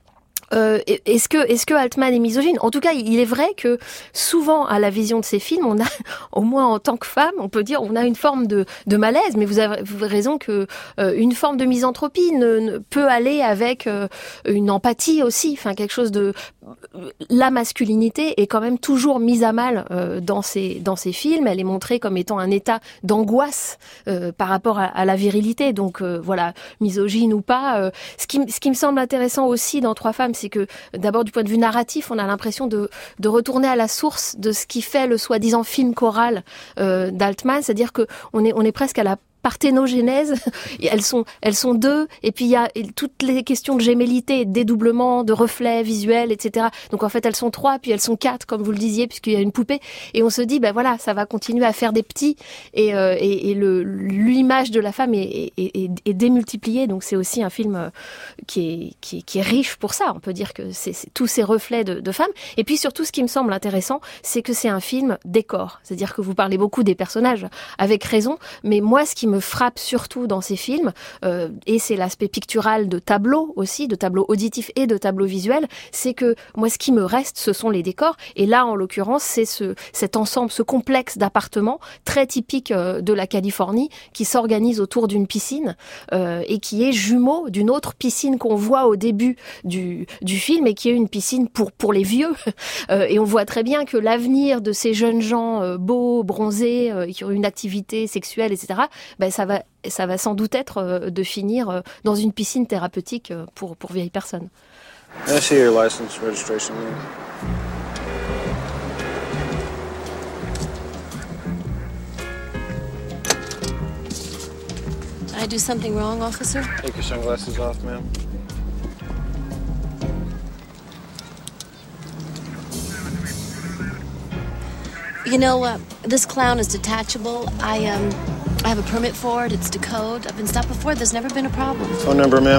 Est-ce que Altman est misogyne? En tout cas, il est vrai que souvent à la vision de ces films, on a, au moins en tant que femme, on peut dire, on a une forme de malaise. Mais vous avez raison que une forme de misanthropie ne peut aller avec une empathie aussi. Enfin, quelque chose de la masculinité est quand même toujours mise à mal dans ces films. Elle est montrée comme étant un état d'angoisse par rapport à la virilité. Donc voilà, misogyne ou pas. Ce qui me semble intéressant aussi dans 3 femmes, c'est que d'abord du point de vue narratif, on a l'impression de retourner à la source de ce qui fait le soi-disant film choral d'Altman, c'est-à-dire que on est presque à la parthénogénèse, elles sont 2, et puis il y a toutes les questions de gémellité, de dédoublement, de reflets visuels, etc. Donc en fait elles sont 3, puis elles sont 4, comme vous le disiez, puisqu'il y a une poupée, et on se dit ben voilà, ça va continuer à faire des petits, et l'image de la femme est démultipliée. Donc c'est aussi un film qui est riche pour ça. On peut dire que c'est tous ces reflets de femmes. Et puis surtout, ce qui me semble intéressant, c'est que c'est un film décor. C'est-à-dire que vous parlez beaucoup des personnages, avec raison, mais moi ce qui me frappe surtout dans ces films, et c'est l'aspect pictural de tableau aussi, de tableau auditif et de tableau visuel, c'est que moi ce qui me reste, ce sont les décors. Et là, en l'occurrence, c'est cet ensemble, ce complexe d'appartements très typique de la Californie, qui s'organise autour d'une piscine et qui est jumeau d'une autre piscine qu'on voit au début du film, et qui est une piscine pour les vieux. Et on voit très bien que l'avenir de ces jeunes gens beaux, bronzés, qui ont une activité sexuelle, etc., ça va sans doute être de finir dans une piscine thérapeutique pour vieilles personnes. I see your license registration. Did I do something wrong, officer? Take your sunglasses off, ma'am. You know, this clown is detachable. I have a permit for it. It's Decode. I've been stopped before. There's never been a problem. Phone number, ma'am?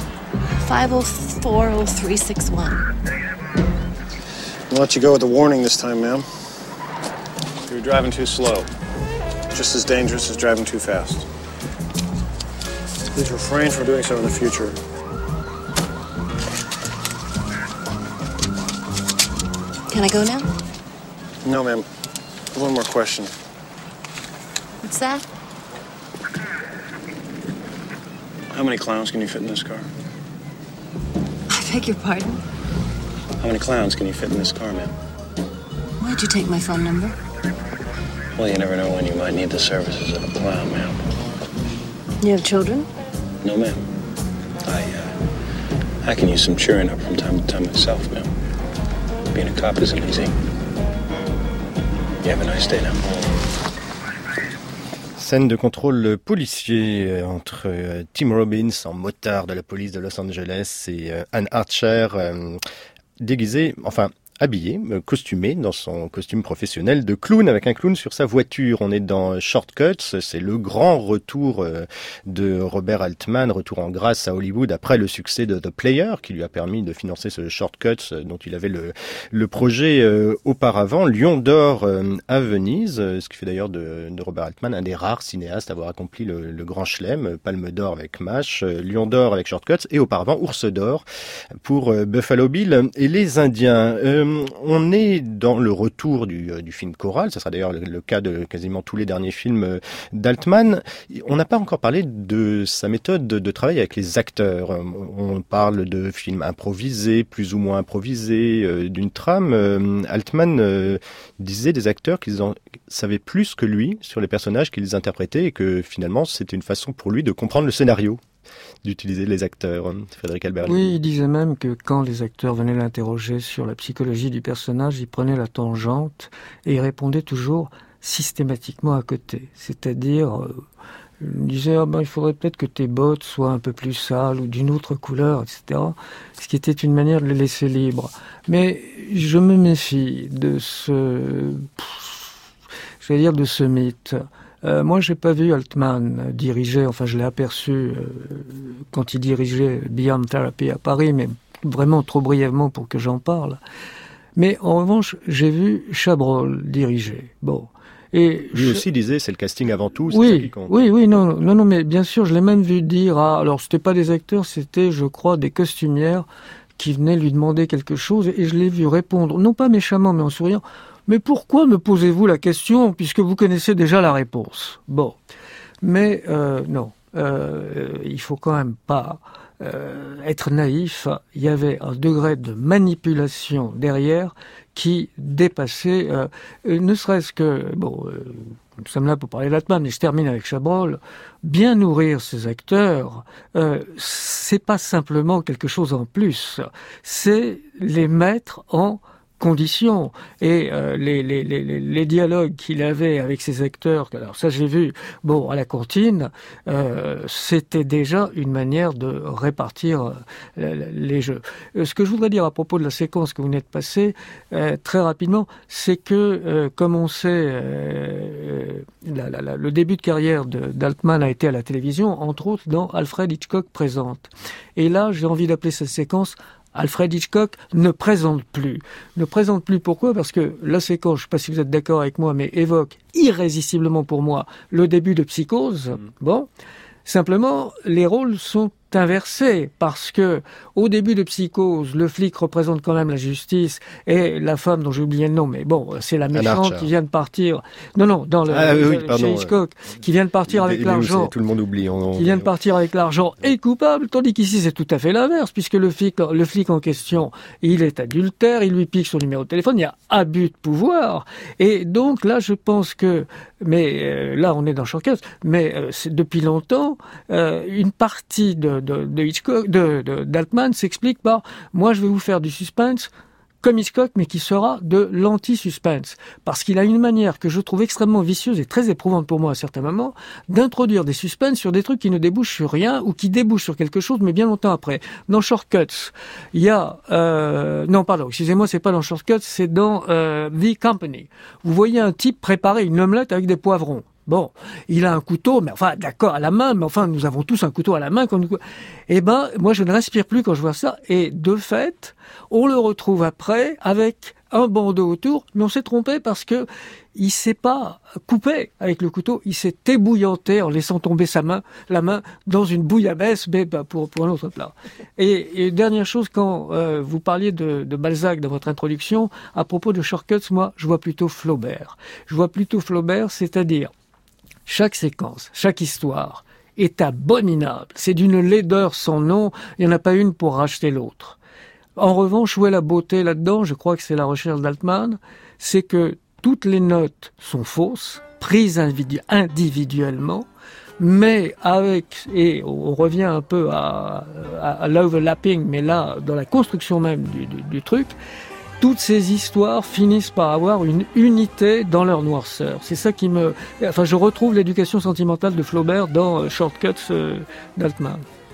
5040361. I'll let you go with a warning this time, ma'am. You're driving too slow. Just as dangerous as driving too fast. Please refrain from doing so in the future. Can I go now? No, ma'am. One more question. What's that? How many clowns can you fit in this car? I beg your pardon? How many clowns can you fit in this car, ma'am? Why'd you take my phone number? Well, you never know when you might need the services of a clown, ma'am. You have children? No, ma'am. I can use some cheering up from time to time myself, ma'am. Being a cop isn't easy. You have a nice day now. Scène de contrôle policier entre Tim Robbins en motard de la police de Los Angeles et Anne Archer déguisée, habillé, costumé dans son costume professionnel de clown avec un clown sur sa voiture. On est dans Shortcuts, c'est le grand retour de Robert Altman, retour en grâce à Hollywood après le succès de The Player qui lui a permis de financer ce Shortcuts dont il avait le projet auparavant. Lion d'or à Venise, ce qui fait d'ailleurs de Robert Altman un des rares cinéastes à avoir accompli le grand chelem, Palme d'or avec MASH, Lion d'or avec Shortcuts et auparavant Ours d'or pour Buffalo Bill et les Indiens. On est dans le retour du film choral, ça sera d'ailleurs le cas de quasiment tous les derniers films d'Altman. On n'a pas encore parlé de sa méthode de travail avec les acteurs. On parle de films improvisés, plus ou moins improvisés, d'une trame. Altman disait des acteurs qu'ils en savaient plus que lui sur les personnages qu'ils interprétaient et que finalement c'était une façon pour lui de comprendre le scénario, d'utiliser les acteurs. Frédéric Alberli. Oui, il disait même que quand les acteurs venaient l'interroger sur la psychologie du personnage, il prenait la tangente et il répondait toujours systématiquement à côté. C'est-à-dire, il disait il faudrait peut-être que tes bottes soient un peu plus sales ou d'une autre couleur, etc. Ce qui était une manière de les laisser libres. Mais je me méfie de ce mythe. Moi, j'ai pas vu Altman diriger, je l'ai aperçu quand il dirigeait Beyond Therapy à Paris, mais vraiment trop brièvement pour que j'en parle. Mais en revanche, j'ai vu Chabrol diriger. Bon. Et lui aussi disait, c'est le casting avant tout, c'est oui, ça qui compte. Oui, non, mais bien sûr, je l'ai même vu dire, alors c'était pas des acteurs, c'était, je crois, des costumières qui venaient lui demander quelque chose, et je l'ai vu répondre, non pas méchamment, mais en souriant, mais pourquoi me posez-vous la question puisque vous connaissez déjà la réponse? Bon, mais non, il faut quand même pas être naïf. Il y avait un degré de manipulation derrière qui dépassait, ne serait-ce que nous sommes là pour parler d'Altman, mais je termine avec Chabrol. Bien nourrir ces acteurs, c'est pas simplement quelque chose en plus, c'est les mettre en conditions. Et les dialogues qu'il avait avec ses acteurs, alors ça j'ai vu, à la cantine, c'était déjà une manière de répartir les jeux. Ce que je voudrais dire à propos de la séquence que vous venez de passer, très rapidement, c'est que, comme on sait, le début de carrière d'Altman a été à la télévision, entre autres dans Alfred Hitchcock présente. Et là, j'ai envie d'appeler cette séquence Alfred Hitchcock ne présente plus. Ne présente plus pourquoi? Parce que la séquence, je ne sais pas si vous êtes d'accord avec moi, mais évoque irrésistiblement pour moi le début de Psychose. Bon, simplement, les rôles sont inversé parce que au début de Psychose, le flic représente quand même la justice et la femme dont j'ai oublié le nom, mais bon, c'est la méchante qui vient de partir. Non, dans chez Hitchcock, qui vient de partir avec l'argent. Tout le monde oublie. Qui vient de partir avec l'argent est coupable, tandis qu'ici c'est tout à fait l'inverse, puisque le flic en question, il est adultère, il lui pique son numéro de téléphone, il y a abus de pouvoir, et donc là je pense que, mais là on est dans Shortcuts, mais c'est depuis longtemps une partie de Hitchcock, d'Altman s'explique par moi je vais vous faire du suspense comme Hitchcock, mais qui sera de l'anti-suspense. Parce qu'il a une manière que je trouve extrêmement vicieuse et très éprouvante pour moi à certains moments, d'introduire des suspens sur des trucs qui ne débouchent sur rien ou qui débouchent sur quelque chose, mais bien longtemps après. Dans Shortcuts, il y a... c'est pas dans Shortcuts, c'est dans The Company. Vous voyez un type préparer une omelette avec des poivrons. Bon, il a un couteau, mais enfin, d'accord, à la main, mais enfin, nous avons tous un couteau à la main. Moi, je ne respire plus quand je vois ça. Et de fait, on le retrouve après avec un bandeau autour, mais on s'est trompé parce que il s'est pas coupé avec le couteau, il s'est ébouillanté en laissant tomber la main dans une bouillabaisse, mais pour un autre plat. Et dernière chose, quand vous parliez de Balzac dans votre introduction, à propos de Shortcuts, moi, je vois plutôt Flaubert. C'est-à-dire chaque séquence, chaque histoire est abominable. C'est d'une laideur sans nom. Il n'y en a pas une pour racheter l'autre. En revanche, où est la beauté là-dedans? Je crois que c'est la recherche d'Altman. C'est que toutes les notes sont fausses, prises individuellement, mais et on revient un peu à l'overlapping, mais là, dans la construction même du truc, toutes ces histoires finissent par avoir une unité dans leur noirceur. C'est ça qui je retrouve l'éducation sentimentale de Flaubert dans Shortcuts d'Altman.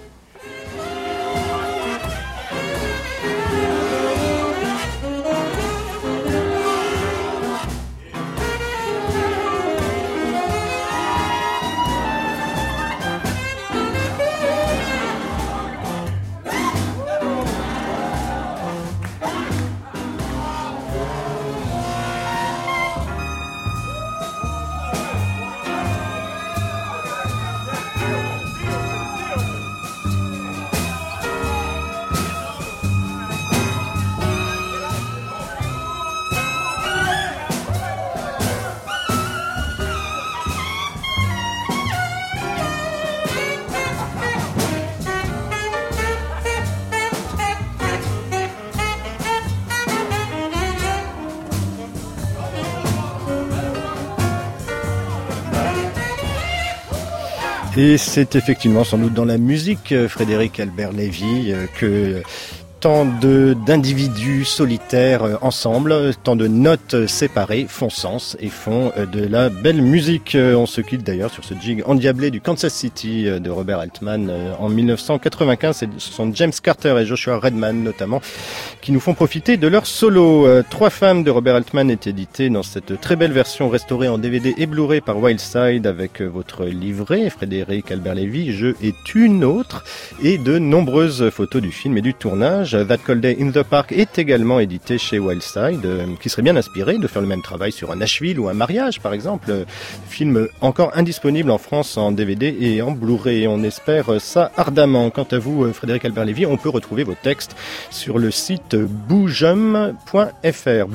Et c'est effectivement sans doute dans la musique, Frédéric Albert Lévy, que tant d'individus solitaires ensemble, tant de notes séparées font sens et font de la belle musique. On se quitte d'ailleurs sur ce jig endiablé du Kansas City de Robert Altman en 1995. Ce sont James Carter et Joshua Redman notamment qui nous font profiter de leur solo. Trois femmes de Robert Altman est édité dans cette très belle version restaurée en DVD et Blu-ray par Wildside avec votre livret, Frédéric Albert Lévy, Je est une autre, et de nombreuses photos du film et du tournage. That Cold Day in the Park est également édité chez Wildside, qui serait bien inspiré de faire le même travail sur un Nashville ou un mariage par exemple. Film encore indisponible en France en DVD et en Blu-ray. On espère ça ardemment. Quant à vous, Frédéric Albert Lévy, on peut retrouver vos textes sur le site boujum.fr,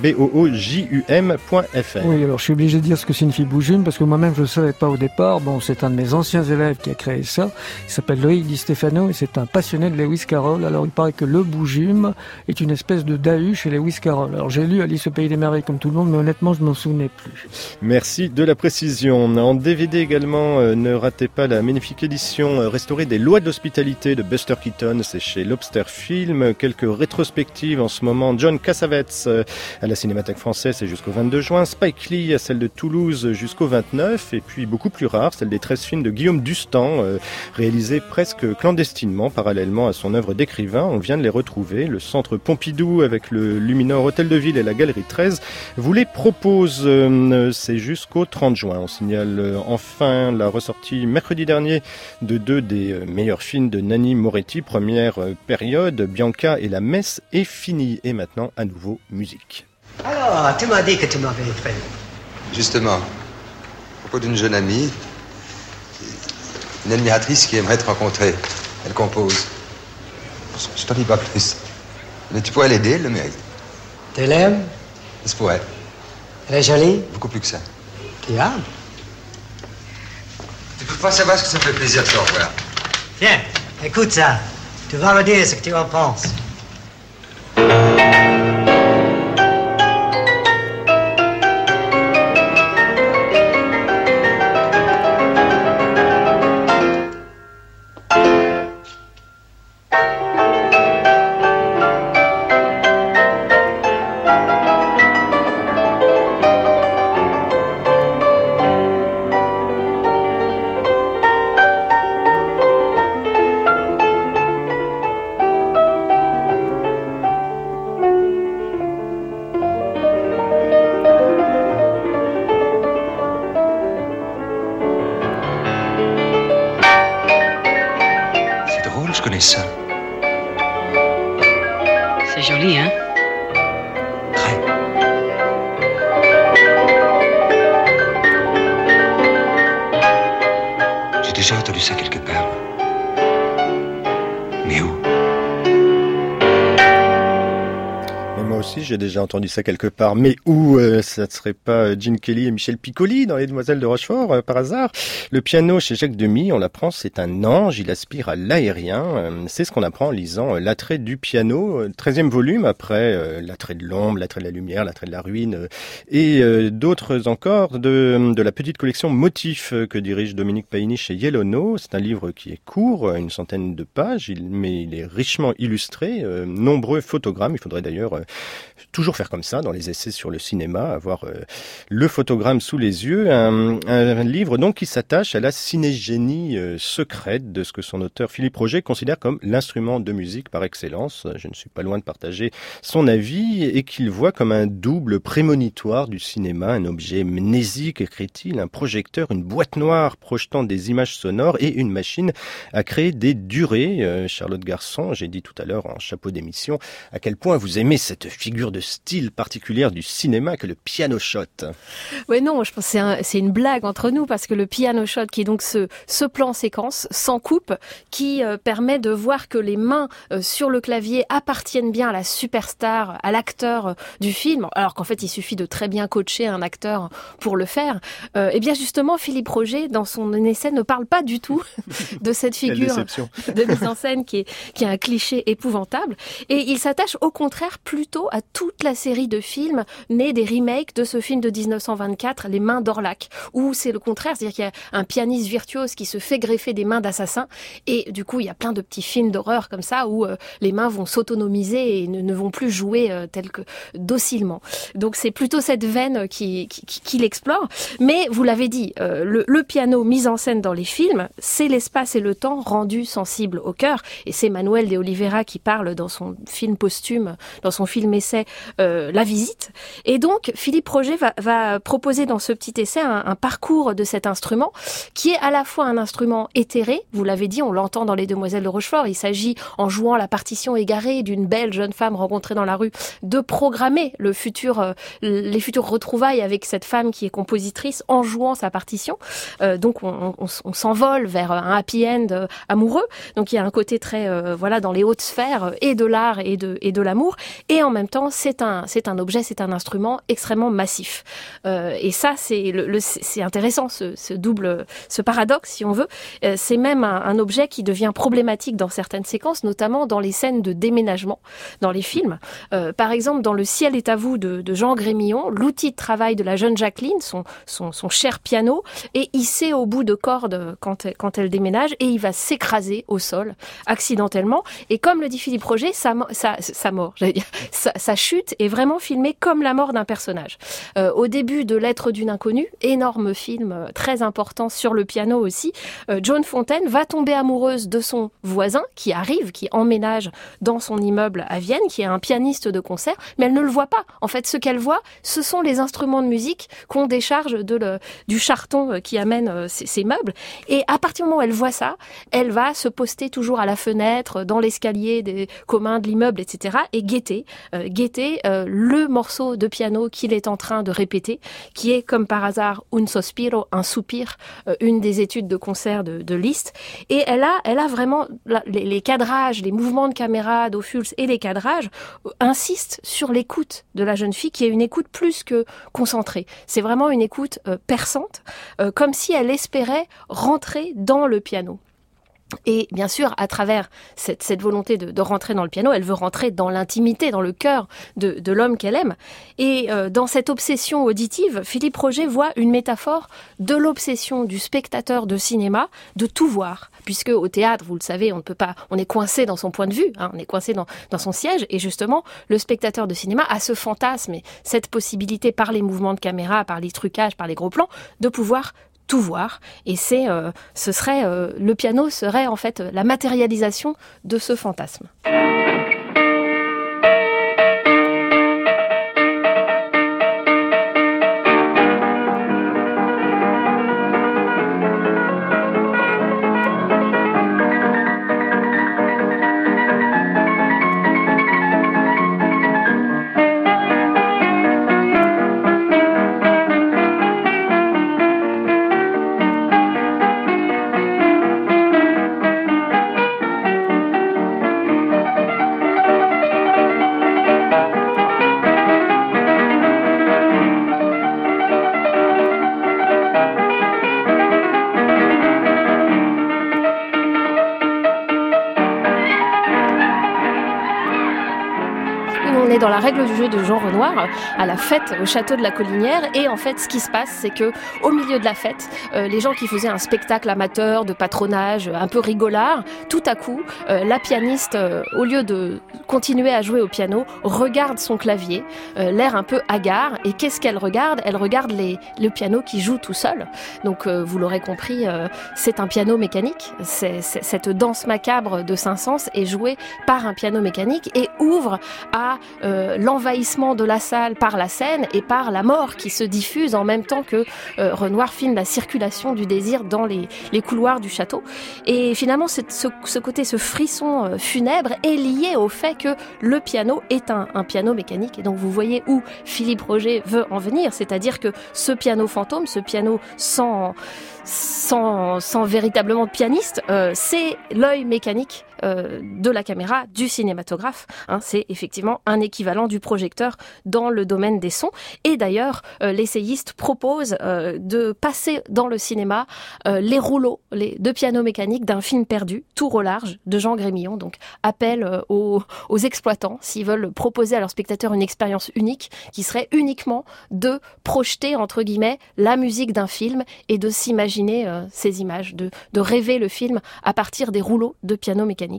boojum.fr. Oui, alors je suis obligé de dire ce que signifie boujum parce que moi-même je ne le savais pas au départ. Bon, c'est un de mes anciens élèves qui a créé ça. Il s'appelle Loïc Di Stefano et c'est un passionné de Lewis Carroll. Alors il paraît que le boujum est une espèce de dahu chez Lewis Carroll. Alors j'ai lu Alice au Pays des Merveilles comme tout le monde, mais honnêtement je m'en souvenais plus. Merci de la précision. En DVD également, ne ratez pas la magnifique édition restaurée des Lois de l'hospitalité de Buster Keaton. C'est chez Lobster Film. Quelques rétrospectives en ce moment. John Cassavetes à la Cinémathèque française, c'est jusqu'au 22 juin. Spike Lee à celle de Toulouse jusqu'au 29. Et puis beaucoup plus rare, celle des 13 films de Guillaume Dustan, réalisée presque clandestinement parallèlement à son œuvre d'écrivain. On vient de les retrouver. Le Centre Pompidou avec le Luminor Hôtel de Ville et la Galerie 13 vous les propose. C'est jusqu'au 30 juin. On signale enfin la ressortie mercredi dernier de deux des meilleurs films de Nanni Moretti. Première période, Bianca et la messe est finie. Et maintenant, à nouveau, musique. Alors, tu m'as dit que tu m'avais fait. Justement, à propos d'une jeune amie, une admiratrice qui aimerait te rencontrer. Elle compose. Je t'en dis pas plus. Mais tu pourrais l'aider, elle le mérite. Tu l'aimes? Ça se pourrait. Elle est jolie? Beaucoup plus que ça. Diable. Tu peux pas savoir ce que ça me fait plaisir de te revoir. Tiens, écoute ça. Tu vas me dire ce que tu en penses. Je connais ça. C'est joli, hein? Très. J'ai déjà entendu ça quelque part. Mais où? Moi aussi, j'ai déjà entendu ça quelque part. Mais où ça ne serait pas Gene Kelly et Michel Piccoli dans Les Demoiselles de Rochefort, par hasard? Le piano chez Jacques Demy, on l'apprend, c'est un ange. Il aspire à l'aérien. C'est ce qu'on apprend en lisant L'attrait du piano, 13e volume, après L'attrait de l'ombre, L'attrait de la lumière, L'attrait de la ruine, et d'autres encore de la petite collection Motifs que dirige Dominique Paini chez Yellowknow. C'est un livre qui est court, une centaine de pages, mais il est richement illustré, nombreux photogrammes. Il faudrait d'ailleurs toujours faire comme ça dans les essais sur le cinéma, avoir le photogramme sous les yeux, un livre donc qui s'attache à la cinégénie secrète de ce que son auteur Philippe Roger considère comme l'instrument de musique par excellence. Je ne suis pas loin de partager son avis, et qu'il voit comme un double prémonitoire du cinéma, un objet mnésique, écrit-il, un projecteur, une boîte noire projetant des images sonores et une machine à créer des durées. Charlotte Garçon, j'ai dit tout à l'heure en chapeau d'émission à quel point vous aimez cette figure de style particulière du cinéma que le piano shot. Oui, non, je pense que c'est une blague entre nous, parce que le piano shot, qui est donc ce plan séquence sans coupe, qui permet de voir que les mains sur le clavier appartiennent bien à la superstar, à l'acteur du film, alors qu'en fait il suffit de très bien coacher un acteur pour le faire. Et bien justement, Philippe Roger, dans son essai, ne parle pas du tout de cette figure de mise en scène qui est un cliché épouvantable, et il s'attache au contraire plutôt à toute la série de films nés des remakes de ce film de 1924, Les Mains d'Orlac, où c'est le contraire, c'est-à-dire qu'il y a un pianiste virtuose qui se fait greffer des mains d'assassins, et du coup il y a plein de petits films d'horreur comme ça où les mains vont s'autonomiser et ne vont plus jouer tel que docilement. Donc c'est plutôt cette veine qu'il explore. Mais vous l'avez dit, le piano mis en scène dans les films, c'est l'espace et le temps rendus sensibles au cœur, et c'est Manuel de Oliveira qui parle dans son film posthume, dans son film essai La Visite. Et donc Philippe Roger va proposer dans ce petit essai un parcours de cet instrument qui est à la fois un instrument éthéré, vous l'avez dit, on l'entend dans Les Demoiselles de Rochefort, il s'agit, en jouant la partition égarée d'une belle jeune femme rencontrée dans la rue, de programmer les futures retrouvailles avec cette femme qui est compositrice en jouant sa partition. Donc on s'envole vers un happy end amoureux. Donc il y a un côté très dans les hautes sphères et de l'art et de l'amour, et en même temps c'est un objet, c'est un instrument extrêmement massif. Et ça c'est intéressant, ce paradoxe, si on veut. C'est même un objet qui devient problématique dans certaines séquences, notamment dans les scènes de déménagement dans les films. Par exemple, dans Le ciel est à vous de Jean Grémillon, l'outil de travail de la jeune Jacqueline, son cher piano, est hissé au bout de corde quand elle déménage, et il va s'écraser au sol accidentellement. Et comme le dit Philippe Roger, sa chute est vraiment filmée comme la mort d'un personnage. Au début de Lettre d'une inconnue, énorme film très important sur le piano aussi, Joan Fontaine va tomber amoureuse de son voisin qui emménage dans son immeuble à Vienne, qui est un pianiste de concert, mais elle ne le voit pas. En fait, ce qu'elle voit, ce sont les instruments de musique qu'on décharge du charton qui amène ces meubles. Et à partir du moment où elle voit ça, elle va se poster toujours à la fenêtre, dans l'escalier des communs de l'immeuble, etc., et guetter guetter le morceau de piano qu'il est en train de répéter, qui est comme par hasard un sospiro, un soupir, une des études de concert de Liszt. Et elle a vraiment les cadrages, les mouvements de caméra d'Ophuls et les cadrages insistent sur l'écoute de la jeune fille, qui est une écoute plus que concentrée. C'est vraiment une écoute perçante, comme si elle espérait rentrer dans le piano. Et bien sûr, à travers cette volonté de rentrer dans le piano, elle veut rentrer dans l'intimité, dans le cœur de l'homme qu'elle aime. Et dans cette obsession auditive, Philippe Roger voit une métaphore de l'obsession du spectateur de cinéma de tout voir. Puisque au théâtre, vous le savez, on est coincé dans son point de vue, on est coincé dans son siège. Et justement, le spectateur de cinéma a ce fantasme et cette possibilité par les mouvements de caméra, par les trucages, par les gros plans, de pouvoir tout voir, et le piano serait en fait la matérialisation de ce fantasme. Dans la règle du jeu de Jean Renoir, à la fête au château de la Collinière. Et en fait, ce qui se passe, c'est que au milieu de la fête, les gens qui faisaient un spectacle amateur de patronage un peu rigolard, tout à coup, la pianiste, au lieu de continuer à jouer au piano, regarde son clavier, l'air un peu hagard. Et qu'est-ce qu'elle regarde ? Elle regarde le piano qui joue tout seul. Donc, vous l'aurez compris, c'est un piano mécanique. Cette danse macabre de Saint-Saëns est jouée par un piano mécanique et ouvre à l'envahissement de la salle par la scène et par la mort qui se diffuse en même temps que Renoir filme la circulation du désir dans les couloirs du château. Et finalement, ce côté, ce frisson funèbre est lié au fait que le piano est un piano mécanique. Et donc vous voyez où Philippe Roger veut en venir, c'est-à-dire que ce piano fantôme, ce piano sans véritablement de pianiste, c'est l'œil mécanique de la caméra, du cinématographe. C'est effectivement un équivalent du projecteur dans le domaine des sons. Et d'ailleurs, l'essayiste propose de passer dans le cinéma les rouleaux de piano mécanique d'un film perdu, Tour au large, de Jean Grémillon. Donc, appel aux exploitants, s'ils veulent proposer à leurs spectateurs une expérience unique, qui serait uniquement de projeter, entre guillemets, la musique d'un film et de s'imaginer ces images, de rêver le film à partir des rouleaux de piano mécanique.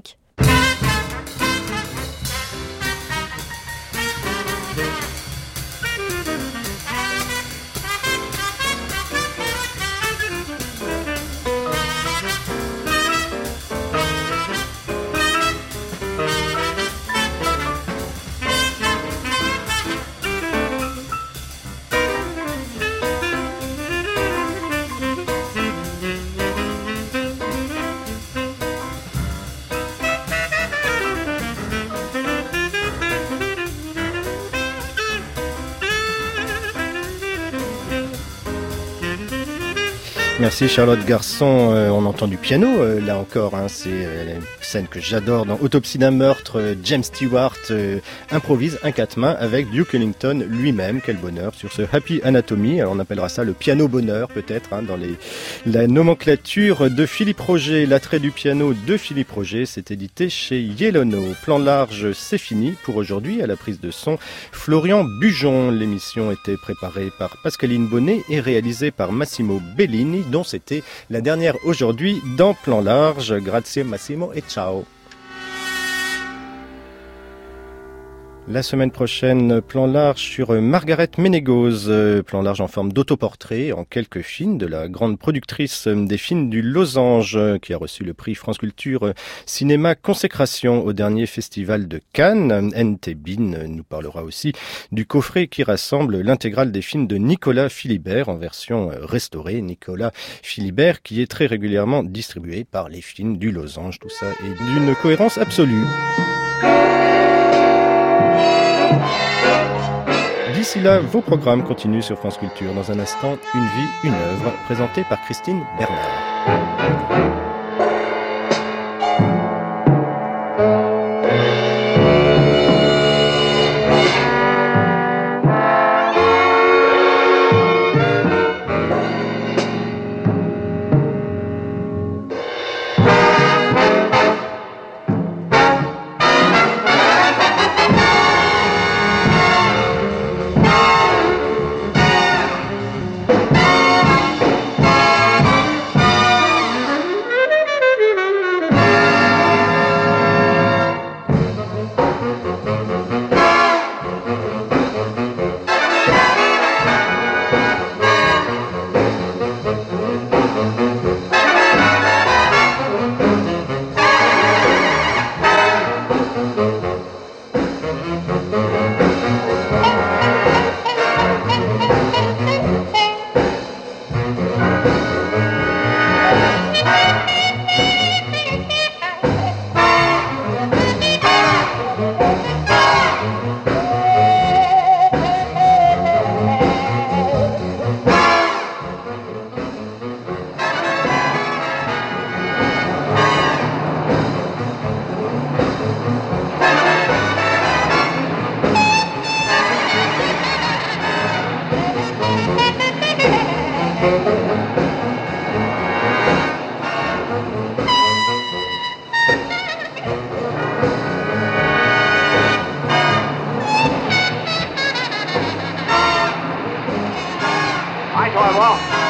Merci Charlotte Garçon. On entend du piano, là encore, c'est une scène que j'adore dans Autopsie d'un meurtre. James Stewart improvise un quatre-mains avec Duke Ellington lui-même. Quel bonheur sur ce Happy Anatomy. Alors on appellera ça le piano bonheur peut-être dans la nomenclature de Philippe Roger. L'attrait du piano de Philippe Roger, c'est édité chez Yellowknow. Plan large, c'est fini pour aujourd'hui. À la prise de son, Florian Bujon. L'émission était préparée par Pascaline Bonnet et réalisée par Massimo Bellini, dont c'était la dernière aujourd'hui dans Plan large. Grazie Massimo et ciao. La semaine prochaine, plan large sur Margaret Ménégoz, plan large en forme d'autoportrait en quelques films de la grande productrice des films du Losange qui a reçu le prix France Culture Cinéma Consécration au dernier festival de Cannes. N.T. Bean nous parlera aussi du coffret qui rassemble l'intégrale des films de Nicolas Philibert en version restaurée. Nicolas Philibert qui est très régulièrement distribué par les films du Losange. Tout ça est d'une cohérence absolue. D'ici là, vos programmes continuent sur France Culture. Dans un instant, Une vie, une œuvre, présentée par Christine Bernard. Well,